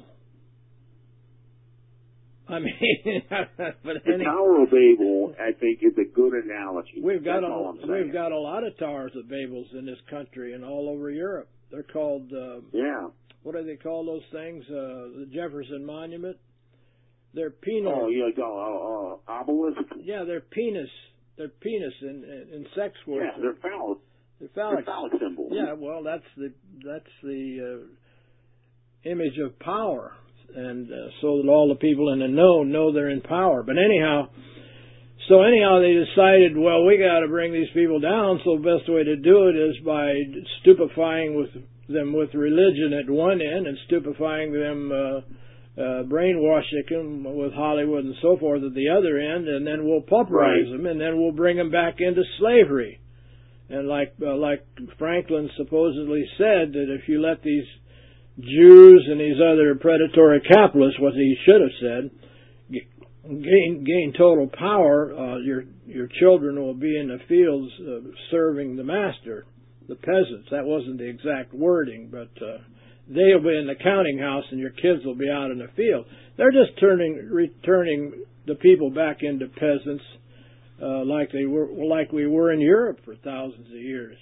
I mean, but the any, Tower of Babel, I think, is a good analogy. We've got That's a all I'm saying. we've got a lot of towers of Babels in this country and all over Europe. They're called uh, yeah. What do they call those things? Uh, the Jefferson Monument. They're penal. Oh, yeah, uh, uh, obelisk. Yeah, they're penis. They're penis in in sex worship. Yeah, they're phallic. They're phallic. They're phallic symbols. Yeah, well, that's the that's the uh, image of power. And uh, so that all the people in the know know they're in power. But anyhow, so anyhow they decided, well, we got to bring these people down. So the best way to do it is by stupefying with them with religion at one end and stupefying them, uh, uh, brainwashing them with Hollywood and so forth at the other end, and then we'll pauperize right. them, and then we'll bring them back into slavery. And like uh, like Franklin supposedly said, that if you let these Jews and these other predatory capitalists, what he should have said, gain gain total power, uh, your your children will be in the fields uh, serving the master, the peasants. That wasn't the exact wording, but uh, they'll be in the counting house and your kids will be out in the field. They're just turning returning the people back into peasants, uh, like they were like we were in Europe for thousands of years.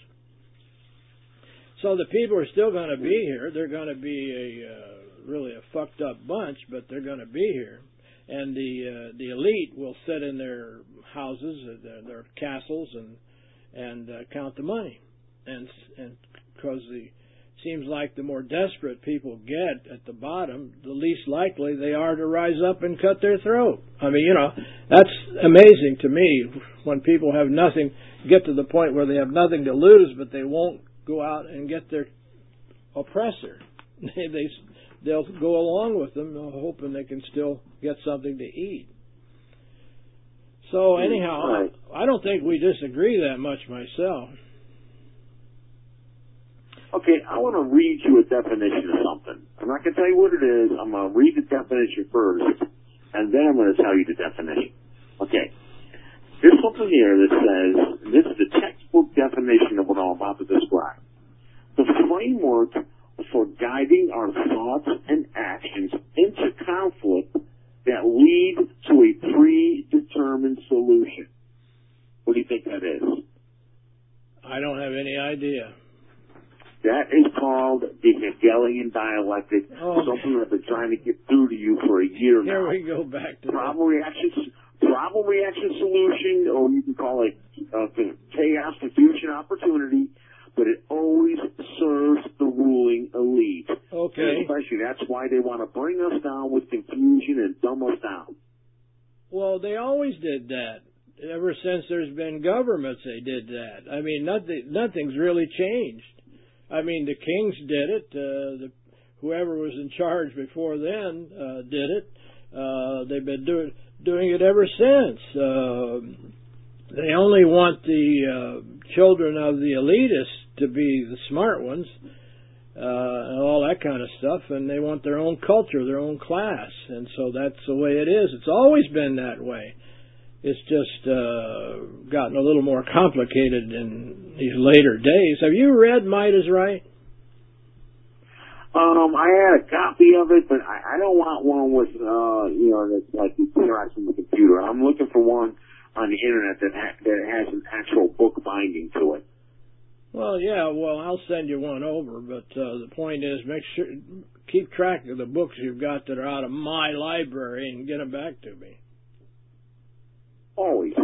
So the people are still going to be here. They're going to be a uh, really a fucked up bunch, but they're going to be here. And the uh, the elite will sit in their houses, uh, their, their castles, and and uh, count the money. And and because the seems like the more desperate people get at the bottom, the least likely they are to rise up and cut their throat. I mean, you know, that's amazing to me when people have nothing, get to the point where they have nothing to lose, but they won't go out and get their oppressor. They, they, they'll go along with them, hoping they can still get something to eat. So anyhow, right. I don't think we disagree that much myself. Okay, I want to read you a definition of something. I'm not going to tell you what it is. I'm going to read the definition first, and then I'm going to tell you the definition. Okay. There's something here that says, this is the textbook definition of what I'm about to describe. The framework for guiding our thoughts and actions into conflict that lead to a predetermined solution. What do you think that is? I don't have any idea. That is called the Hegelian dialectic, oh, something that I've been trying to get through to you for a year Here now. we go back to problem that. reaction, problem reaction solution, or you can call it uh, chaos, confusion, opportunity, but it always serves the ruling elite. Okay. And especially, that's why they want to bring us down with confusion and dumb us down. Well, they always did that. Ever since there's been governments, they did that. I mean, nothing, nothing's really changed. I mean, the kings did it. Uh, the, whoever was in charge before then uh, did it. Uh, they've been doing doing it ever since. Uh, they only want the uh, children of the elitists to be the smart ones, uh, and all that kind of stuff, and they want their own culture, their own class, and so that's the way it is. It's always been that way. It's just uh, gotten a little more complicated in these later days. Have you read Might is Right? Um, I had a copy of it, but I, I don't want one with, uh, you know, that's like you put it on the computer. I'm looking for one on the internet that ha- that has an actual book binding to it. Well, yeah, well, I'll send you one over, but uh, the point is, make sure keep track of the books you've got that are out of my library and get them back to me. Always.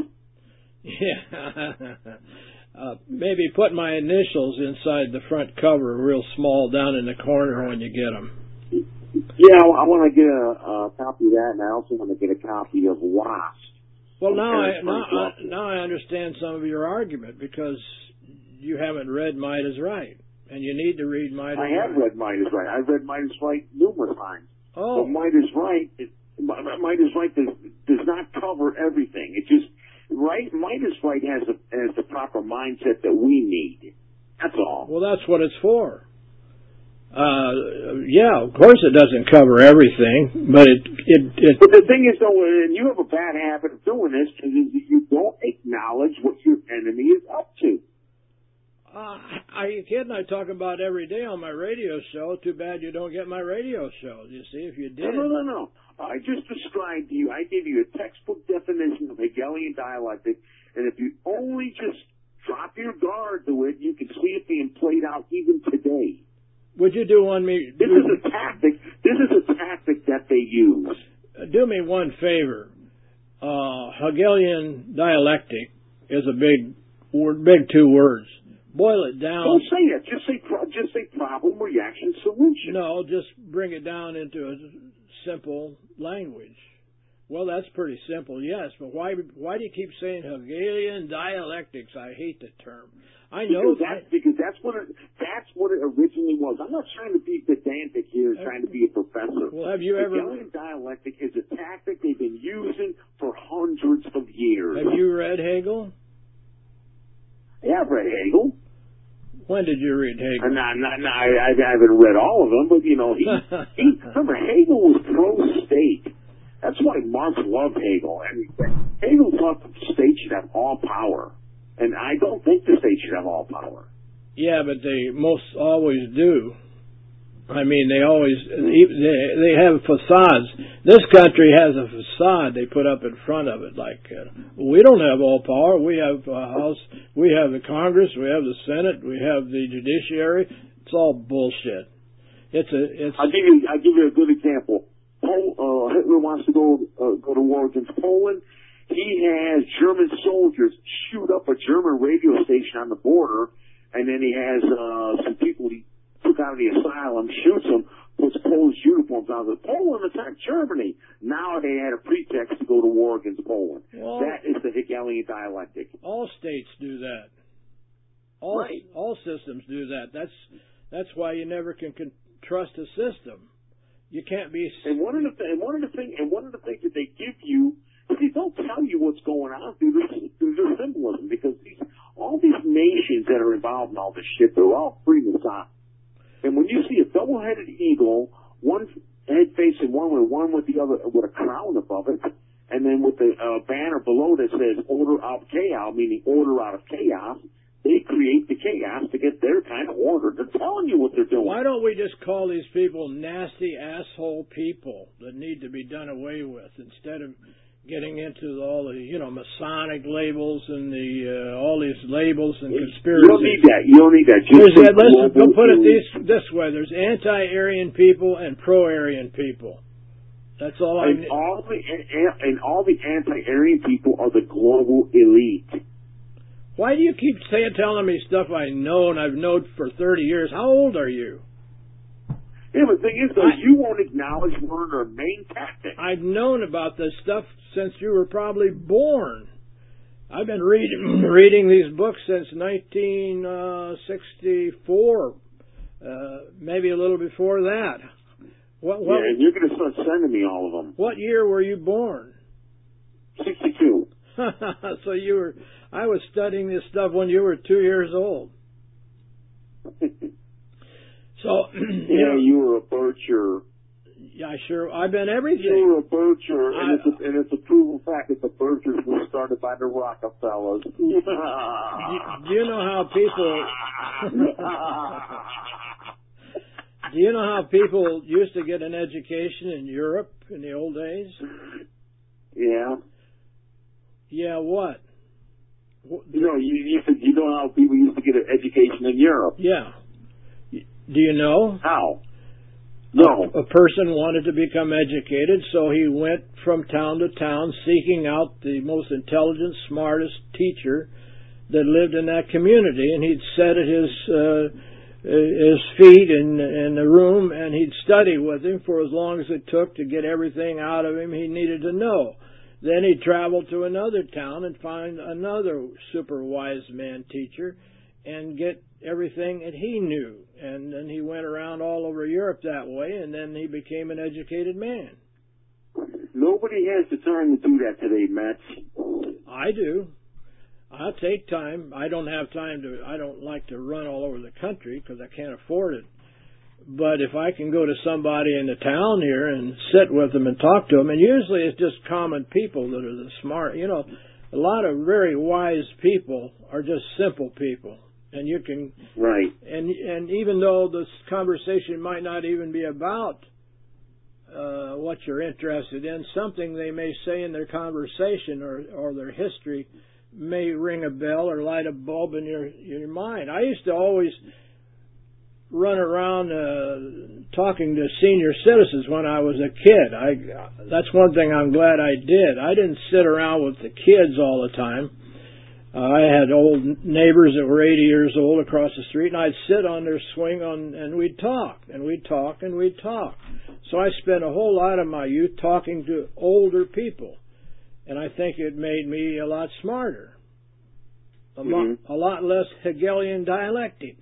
Yeah. uh, maybe put my initials inside the front cover, real small, down in the corner when you get them. Yeah, I want to get a, a copy of that, and I also want to get a copy of Wasp. Well, now I now, I now I understand some of your argument, because you haven't read Might is Right, and you need to read Might is Right. I have read Might is Right. I've read Might is Right numerous times. Oh. But Might is Right. It, Might is Right does, does not cover everything. It just right. Might is Right has a, has the proper mindset that we need. That's all. Well, that's what it's for. Uh, yeah, of course it doesn't cover everything, but it it. it but the thing is, though, and you have a bad habit of doing this, is you don't acknowledge what your enemy is up to. Uh, are you kidding? I talk about every day on my radio show. Too bad you don't get my radio show. You see, if you did. No, no, no, no. I just described to you, I gave you a textbook definition of Hegelian dialectic, and if you only just drop your guard to it, you can see it being played out even today. Would you do one me? This is a tactic. This is a tactic that they use. Do me one favor. Uh, Hegelian dialectic is a big word, big two words. Boil it down. Don't say it. Just say just say problem, reaction, solution. No, just bring it down into a simple language. Well, that's pretty simple, yes. But why why do you keep saying Hegelian dialectics? I hate the term. I know because that's, because that's what it, that's what it originally was. I'm not trying to be pedantic here, and trying to be a professor. Well, have you Hegelian ever? dialectic is a tactic they've been using for hundreds of years. Have you read Hegel? Yeah, I've read Hegel. When did you read Hegel? No, no, no, I, I haven't read all of them, but, you know, he, he remember, Hegel was pro-state. That's why Marx loved Hegel. And Hegel thought the state should have all power. And I don't think the state should have all power. Yeah, but they most always do. I mean, they always, they, they have facades. This country has a facade they put up in front of it, like, uh, we don't have all power. We have a House, we have the Congress, we have the Senate, we have the judiciary. It's all bullshit. It's a, it's. I'll give you, I'll give you a good example. Pol, uh, Hitler wants to go, uh, go to war against Poland. He has German soldiers shoot up a German radio station on the border, and then he has, uh, some people he took out of the asylum, shoots them, puts Polish uniforms on. Poland attacked Germany. Now they had a pretext to go to war against Poland. Well, that is the Hegelian dialectic. All states do that. All right. all systems do that. That's that's why you never can, can trust a system. You can't be. And one of the th- and one of the thing and one of the things that they give you, they don't tell you what's going on through their, through their symbolism, because these all these nations that are involved in all this shit, they're all Freemasons. And when you see a double-headed eagle, one head facing one way, one with the other, with a crown above it, and then with the uh, banner below that says "Order out of chaos," meaning order out of chaos, they create the chaos to get their kind of order. They're telling you what they're doing. Why don't we just call these people nasty asshole people that need to be done away with, instead of getting into all the, you know, Masonic labels and the uh, all these labels and conspiracies. You don't need that. You don't need that. Just There's, let's go put it this, this way. There's anti-Aryan people and pro-Aryan people. That's all I and need. All the, and, and all the anti-Aryan people are the global elite. Why do you keep saying, telling me stuff I know and I've known for thirty years? How old are you? Yeah, but the thing is, though, I, you won't acknowledge one of their main tactics. I've known about this stuff since you were probably born. I've been reading reading these books since nineteen sixty-four, uh, maybe a little before that. What, what, yeah, and you're going to start sending me all of them. What year were you born? sixty-two. So you were. I was studying this stuff when you were two years old. So, you yeah, know, you were a Bircher. Yeah, sure. I've been everything. You were a Bircher, I, and, it's a, and it's a proven fact that the Birchers were started by the Rockefellers. do, do you know how people... do you know how people used to get an education in Europe in the old days? Yeah. Yeah, what? You know, you, you, you know how people used to get an education in Europe? Yeah. Do you know? How? No. A, a person wanted to become educated, so he went from town to town seeking out the most intelligent, smartest teacher that lived in that community, and he'd sit at his uh, his feet in in the room, and he'd study with him for as long as it took to get everything out of him he needed to know. Then he'd travel to another town and find another super wise man teacher and get everything that he knew. And then he went around all over Europe that way, and then he became an educated man. Nobody has the time to do that today, Matt. I do. I'll take time. I don't have time to, I don't like to run all over the country because I can't afford it. But if I can go to somebody in the town here and sit with them and talk to them, and usually it's just common people that are the smart, you know, a lot of very wise people are just simple people. And you can, right. And and even though this conversation might not even be about uh, what you're interested in, something they may say in their conversation or or their history may ring a bell or light a bulb in your your mind. I used to always run around uh, talking to senior citizens when I was a kid. I that's one thing I'm glad I did. I didn't sit around with the kids all the time. Uh, I had old neighbors that were eighty years old across the street, and I'd sit on their swing on, and we'd talk, and we'd talk, and we'd talk. So I spent a whole lot of my youth talking to older people, and I think it made me a lot smarter, a, mm-hmm. lot, a lot less Hegelian dialectic.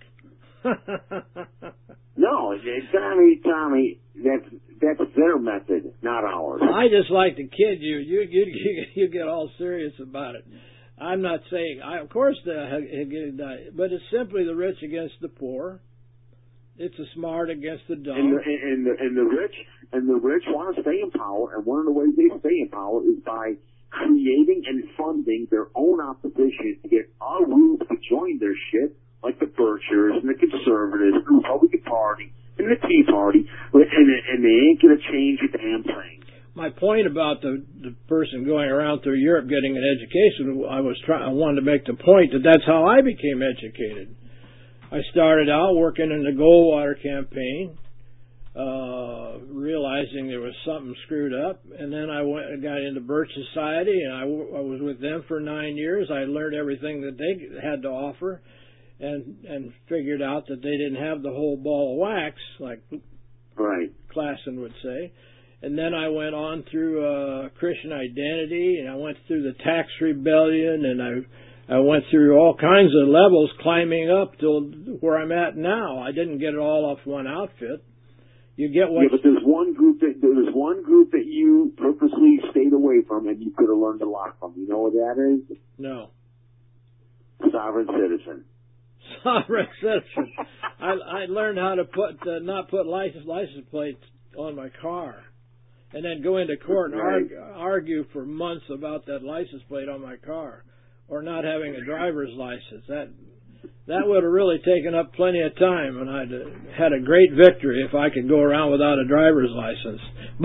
No, Tommy, Tommy, that's that's their method, not ours. I just like to kid you. You you you get all serious about it. I'm not saying, I, of course, the but it's simply the rich against the poor. It's the smart against the dumb. And the, and the, and the rich and the rich want to stay in power, and one of the ways they stay in power is by creating and funding their own opposition to get our rubes to join their shit, like the Birchers and the Conservatives, the Republican Party, and the Tea Party, and, and they ain't going to change a damn thing. My point about the, the person going around through Europe getting an education, I was trying, I wanted to make the point that that's how I became educated. I started out working in the Goldwater campaign, uh, realizing there was something screwed up, and then I went, got into Birch Society, and I, I was with them for nine years. I learned everything that they had to offer, and and figured out that they didn't have the whole ball of wax, like right. Klassen would say. And then I went on through uh, Christian Identity, and I went through the tax rebellion, and I I went through all kinds of levels, climbing up to where I'm at now. I didn't get it all off one outfit. You get what? Yeah, but there's one group that there's one group that you purposely stayed away from, and you could have learned a lot from. You know what that is? No. Sovereign citizen. Sovereign citizen. I I learned how to put uh, not put license license plates on my car. And then go into court and right. argue, argue for months about that license plate on my car, or not having a driver's license. That that would have really taken up plenty of time, and I'd had a great victory if I could go around without a driver's license. But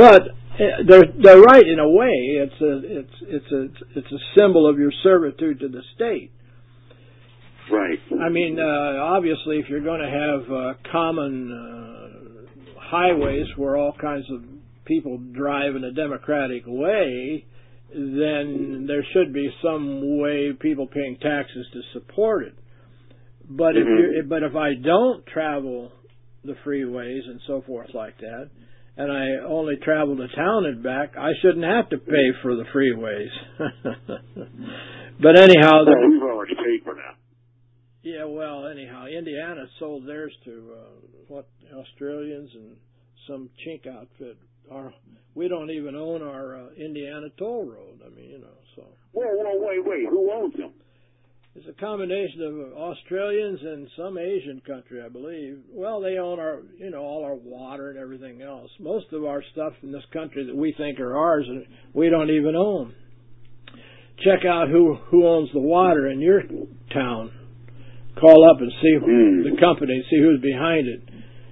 they're they're right in a way. It's a it's it's a it's a symbol of your servitude to the state. Right. I mean, uh, obviously, if you're going to have uh, common uh, highways where all kinds of people drive in a democratic way, then there should be some way people paying taxes to support it. But if Mm-hmm. you, but if I don't travel the freeways and so forth like that, and I only travel to town and back, I shouldn't have to pay for the freeways. But anyhow, well, we've already paid for that. Yeah, well, anyhow, Indiana sold theirs to uh, what Australians and some chink outfit. Our we don't even own our uh, Indiana toll road. I mean, you know, so. Whoa, whoa, wait, wait. Who owns them? It's a combination of Australians and some Asian country, I believe. Well, they own our, you know, all our water and everything else. Most of our stuff in this country that we think are ours, we don't even own. Check out who who owns the water in your town. Call up and see mm. the company, see who's behind it.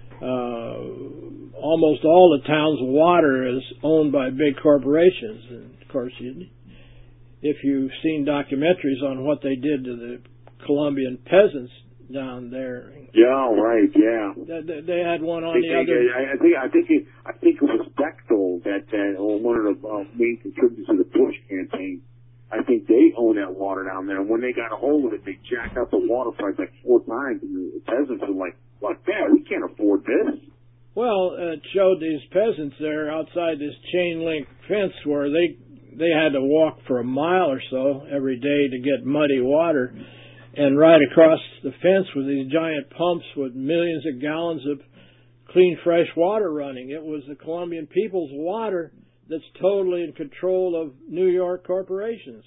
Uh, almost all the town's water is owned by big corporations. And of course, you, if you've seen documentaries on what they did to the Colombian peasants down there. Yeah, right. Yeah. They, they had one on I the think, other. I, I think I think it, I think it was Bechtel that that or one of the uh, main contributors to the Bush campaign. I think they own that water down there. And when they got a hold of it, they jacked up the water price like four times. And the peasants were like, "What that? We can't afford this." Well, it showed these peasants there outside this chain link fence where they they had to walk for a mile or so every day to get muddy water, and right across the fence were these giant pumps with millions of gallons of clean, fresh water running. It was the Colombian people's water that's totally in control of New York corporations.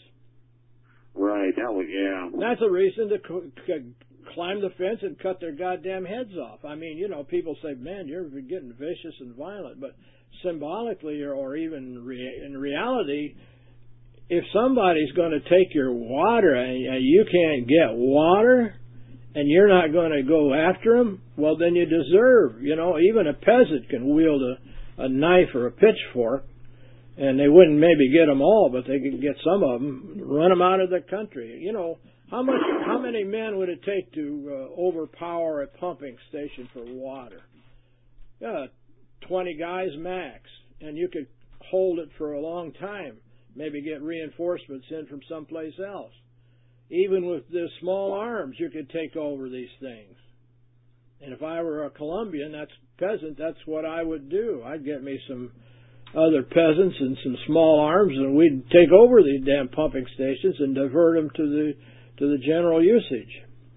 Right, that was, yeah. That's a reason to c- c- climb the fence and cut their goddamn heads off. I mean, you know, people say, man, you're getting vicious and violent, but symbolically or, or even re- in reality, if somebody's going to take your water and, and you can't get water and you're not going to go after them, well, then you deserve, you know, even a peasant can wield a, a knife or a pitchfork. And they wouldn't maybe get them all, but they could get some of them, run them out of the country. You know, how much, how many men would it take to uh, overpower a pumping station for water? Yeah, twenty guys max, and you could hold it for a long time. Maybe get reinforcements in from someplace else. Even with the small arms, you could take over these things. And if I were a Colombian, that's peasant, that's what I would do. I'd get me some other peasants and some small arms, and we'd take over these damn pumping stations and divert them to the to the general usage.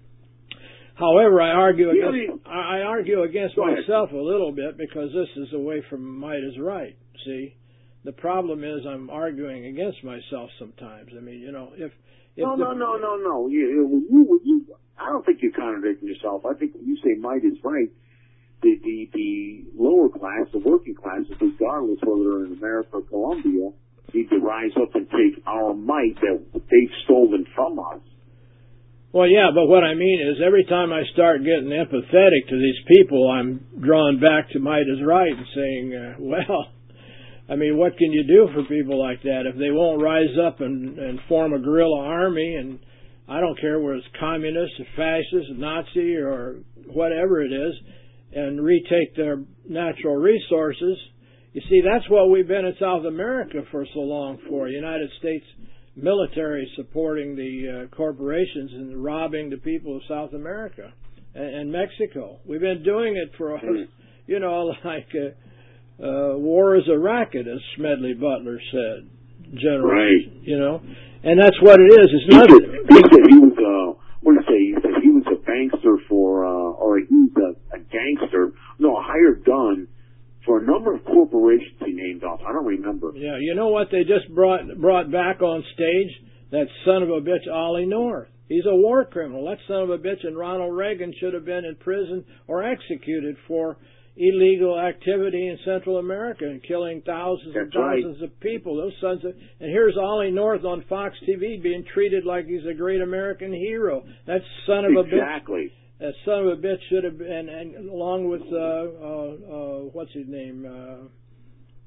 However, I argue against I argue against myself a little bit because this is away from might is right. See, the problem is I'm arguing against myself sometimes. I mean, you know, if, if no, the, no, no, no, no. You, when you, when you, I don't think you're contradicting yourself. I think when you say might is right, The, the, the lower class, the working classes, regardless whether they're in America or Colombia, need to rise up and take our might that they've stolen from us. Well, yeah, but what I mean is every time I start getting empathetic to these people, I'm drawn back to might is right and saying, uh, well, I mean, what can you do for people like that if they won't rise up and, and form a guerrilla army? And I don't care whether it's communist or fascist, Nazi, or whatever it is, and retake their natural resources. You see, that's what we've been in South America for so long for. United States military supporting the uh, corporations and robbing the people of South America and, and Mexico. We've been doing it for, you know, like uh, uh, war is a racket, as Smedley Butler said, General. Right. You know, and that's what it is. It's he not. Said, he said he was, uh, what did he say? He said he was a bankster for, uh, or he was a, a gangster, no, a hired gun for a number of corporations he named off. I don't remember. Yeah, you know what they just brought brought back on stage? That son of a bitch, Ollie North. He's a war criminal. That son of a bitch, and Ronald Reagan should have been in prison or executed for illegal activity in Central America and killing thousands That's and thousands right. of people. Those sons of, and here's Ollie North on Fox T V being treated like he's a great American hero. That son of a bitch. Exactly. That son of a bitch should have been, and along with uh, uh, uh, what's his name, uh,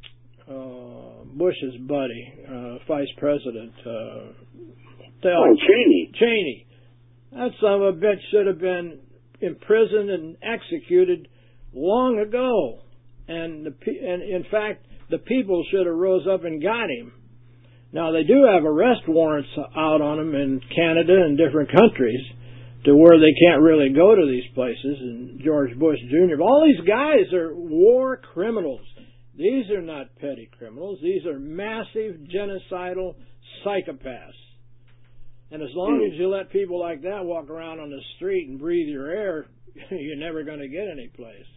uh, Bush's buddy, uh, Vice President. Uh, oh, Cheney. Cheney. That son of a bitch should have been imprisoned and executed long ago. And, the, and in fact, the people should have rose up and got him. Now, they do have arrest warrants out on him in Canada and different countries to where they can't really go to these places, and George Bush Junior But all these guys are war criminals. These are not petty criminals. These are massive genocidal psychopaths. And as long as you let people like that walk around on the street and breathe your air, you're never going to get any place.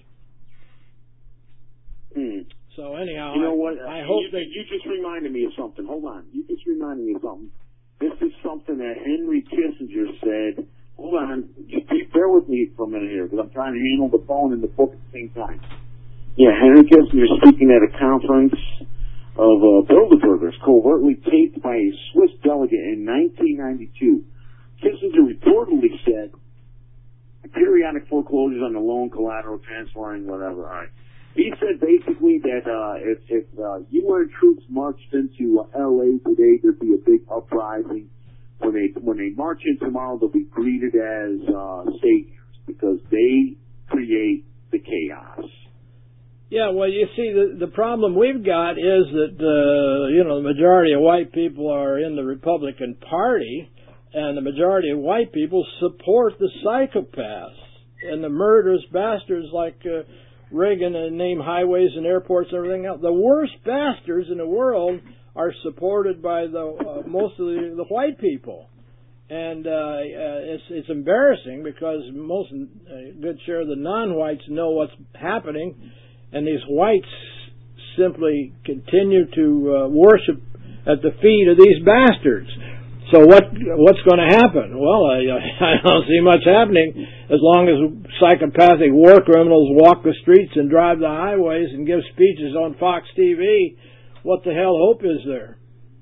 Mm. So anyhow, you know what? I, I hope you, that you just reminded me of something. Hold on, you just reminded me of something. This is something that Henry Kissinger said. Hold on, just bear with me for a minute here, because I'm trying to handle the phone and the book at the same time. Yeah, Henry Kissinger speaking at a conference of uh, Bilderbergers, covertly taped by a Swiss delegate in nineteen ninety-two. Kissinger reportedly said, periodic foreclosures on the loan, collateral, transferring, whatever. All right. He said basically that uh, if, if uh, U N troops marched into uh, L A today, there'd be a big uprising. When they when they march in tomorrow, they'll be greeted as uh, saviors because they create the chaos. Yeah, well, you see, the the problem we've got is that uh, you know the majority of white people are in the Republican Party, and the majority of white people support the psychopaths and the murderous bastards like uh, Reagan and name highways and airports and everything else. The worst bastards in the world are supported by the uh, most of the, the white people, and uh, uh, it's it's embarrassing because most uh, good share of the non-whites know what's happening, and these whites simply continue to uh, worship at the feet of these bastards. So what what's going to happen? Well, I, I don't see much happening as long as psychopathic war criminals walk the streets and drive the highways and give speeches on Fox T V. What the hell hope is there?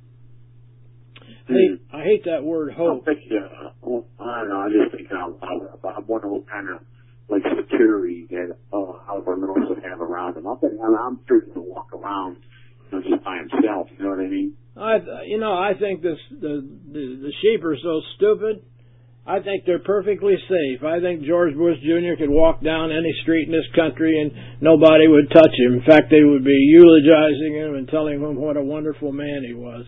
I hate, I hate that word hope. I, think, uh, well, I don't know. I just think out loud about I wonder what kind of like security that uh, Oliver North would have around him. I think I'm sure he can walk around, you know, just by himself. You know what I mean? I, you know, I think this the, the the sheep are so stupid. I think they're perfectly safe. I think George Bush Junior could walk down any street in this country and nobody would touch him. In fact, they would be eulogizing him and telling him what a wonderful man he was.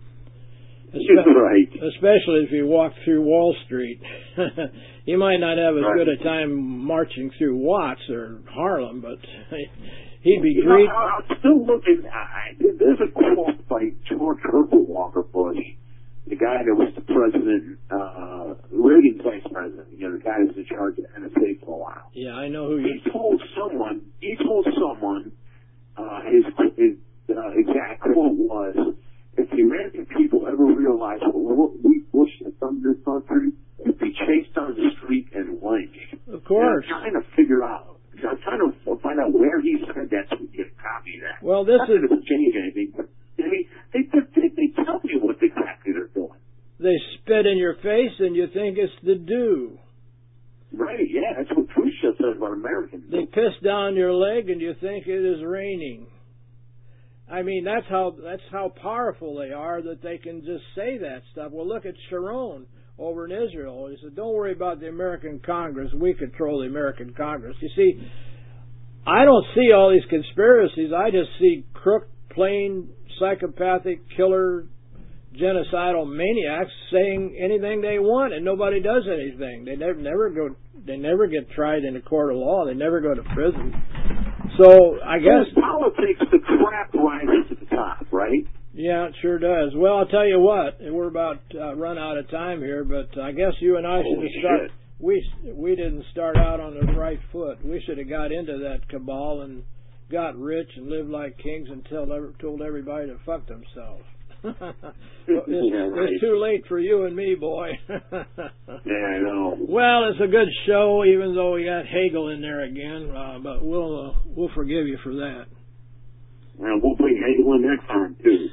Espe- right. Especially if he walked through Wall Street. He might not have as right. good a time marching through Watts or Harlem, but he'd be you great. Know, I'm still looking. I, there's a quote by George Herbert Walker Bush, the guy that was the president, uh, Reagan's vice president, you know, the guy who was in charge of the N S A for a while. Yeah, I know who you... He told someone, he told someone, uh, his, his uh, exact quote was, if the American people ever realize what we Bush has done in this country, it'd be chased down the street and lynched. Of course. And I'm trying to figure out, I'm trying to find out where he said that so we can copy that. Well, this Not is... that it would change anything, but I mean, they, they, they tell you what exactly they're doing. They spit in your face and you think it's the dew. Right, yeah, that's what Khrushchev says about Americans. They piss down your leg and you think it is raining. I mean, that's how that's how powerful they are that they can just say that stuff. Well, look at Sharon over in Israel. He said, don't worry about the American Congress. We control the American Congress. You see, I don't see all these conspiracies. I just see crook, plain, psychopathic, killer, genocidal maniacs saying anything they want, and nobody does anything. They never, never go. They never get tried in a court of law. They never go to prison. So I guess in politics, the crap rises to the top, right? Yeah, it sure does. Well, I'll tell you what. We're about uh, run out of time here, but I guess you and I should Holy have started. Shit. We we didn't start out on the right foot. We should have got into that cabal and got rich and lived like kings and tell, told everybody to fuck themselves. it's, yeah, right. it's too late for you and me, boy. Yeah, I know. Well, it's a good show, even though we got Hegel in there again. Uh, but we'll uh, we'll forgive you for that. Well, we'll bring Hegel in next time too.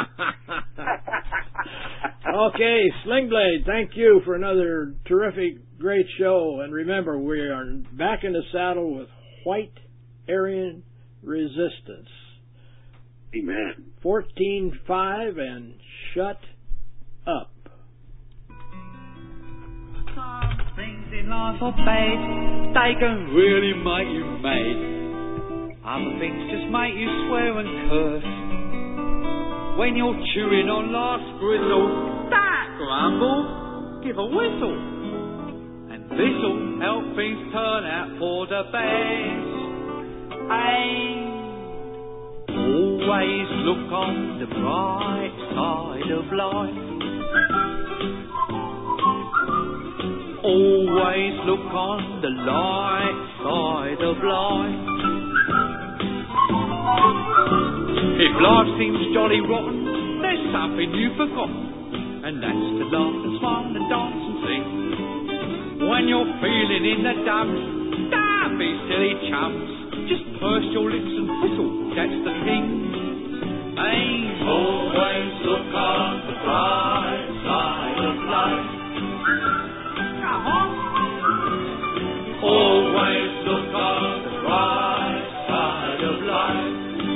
Okay, Slingblade, thank you for another terrific, great show. And remember, we are back in the saddle with White Aryan Resistance. Amen. fourteen five and Shut Up. Some things in life are bad, they can really make you mad. Other things just make you swear and curse. When you're chewing on life's gristle, don't grumble, give a whistle. And this'll help things turn out for the best. And always look on the bright side of life. Always look on the light side of life. If life seems jolly rotten, there's something you've forgotten, and that's to laugh and smile and dance and sing. When you're feeling in the dumps, don't be silly chumps. Just purse your lips and whistle, that's the thing. Hey, always look on the bright side of life. Come on. Always look on the bright side of life.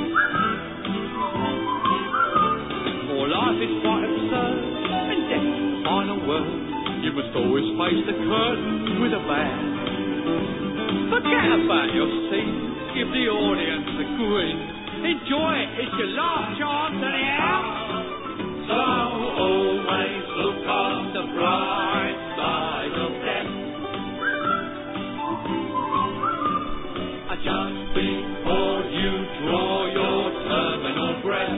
For life is quite absurd, and death's the final word. You must always face the curtain with a bow. Forget about your seat. Give the audience a grin. Enjoy it, it's your last chance anyhow. So always look on the bright side of death. Just before you draw your terminal breath.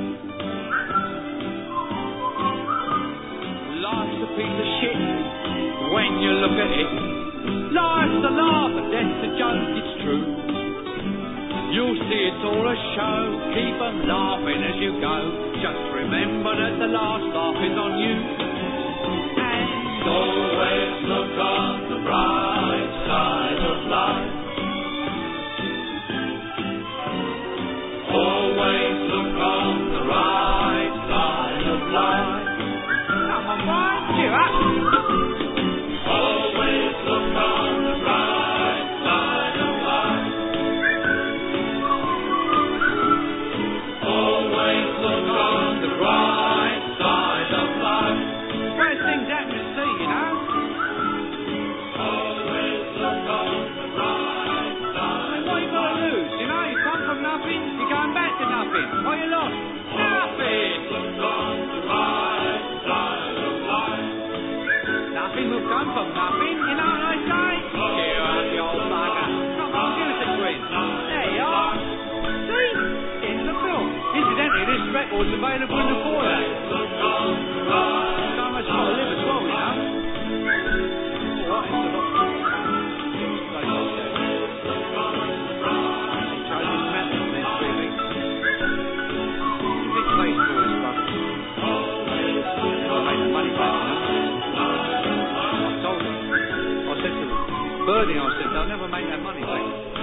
Life's a piece of shit when you look at it. Life's a laugh and death's a joke, it's true. You'll see it's all a show, keep on laughing as you go. Just remember that the last laugh is on you. And always look on the bright side of life. Always look on the right side of life. Come on, boy, cheer up. Always look on the right side of life. Always look on the right side of life. Great things happen to see, you know. Always look on the right side. What you got to lose? You know, you come from nothing, you're going back to nothing. What you lost? Nothing. Look on the right side of life. Nothing will come from nothing, you know what I say? Cheer up, you old bugger. Come on, give us a grin. There you are. See? In the film. Incidentally, this record's available in the foyer. So much got to live as well, you know. All right, it's a lot. Birdie, I said, they'll never make that money back.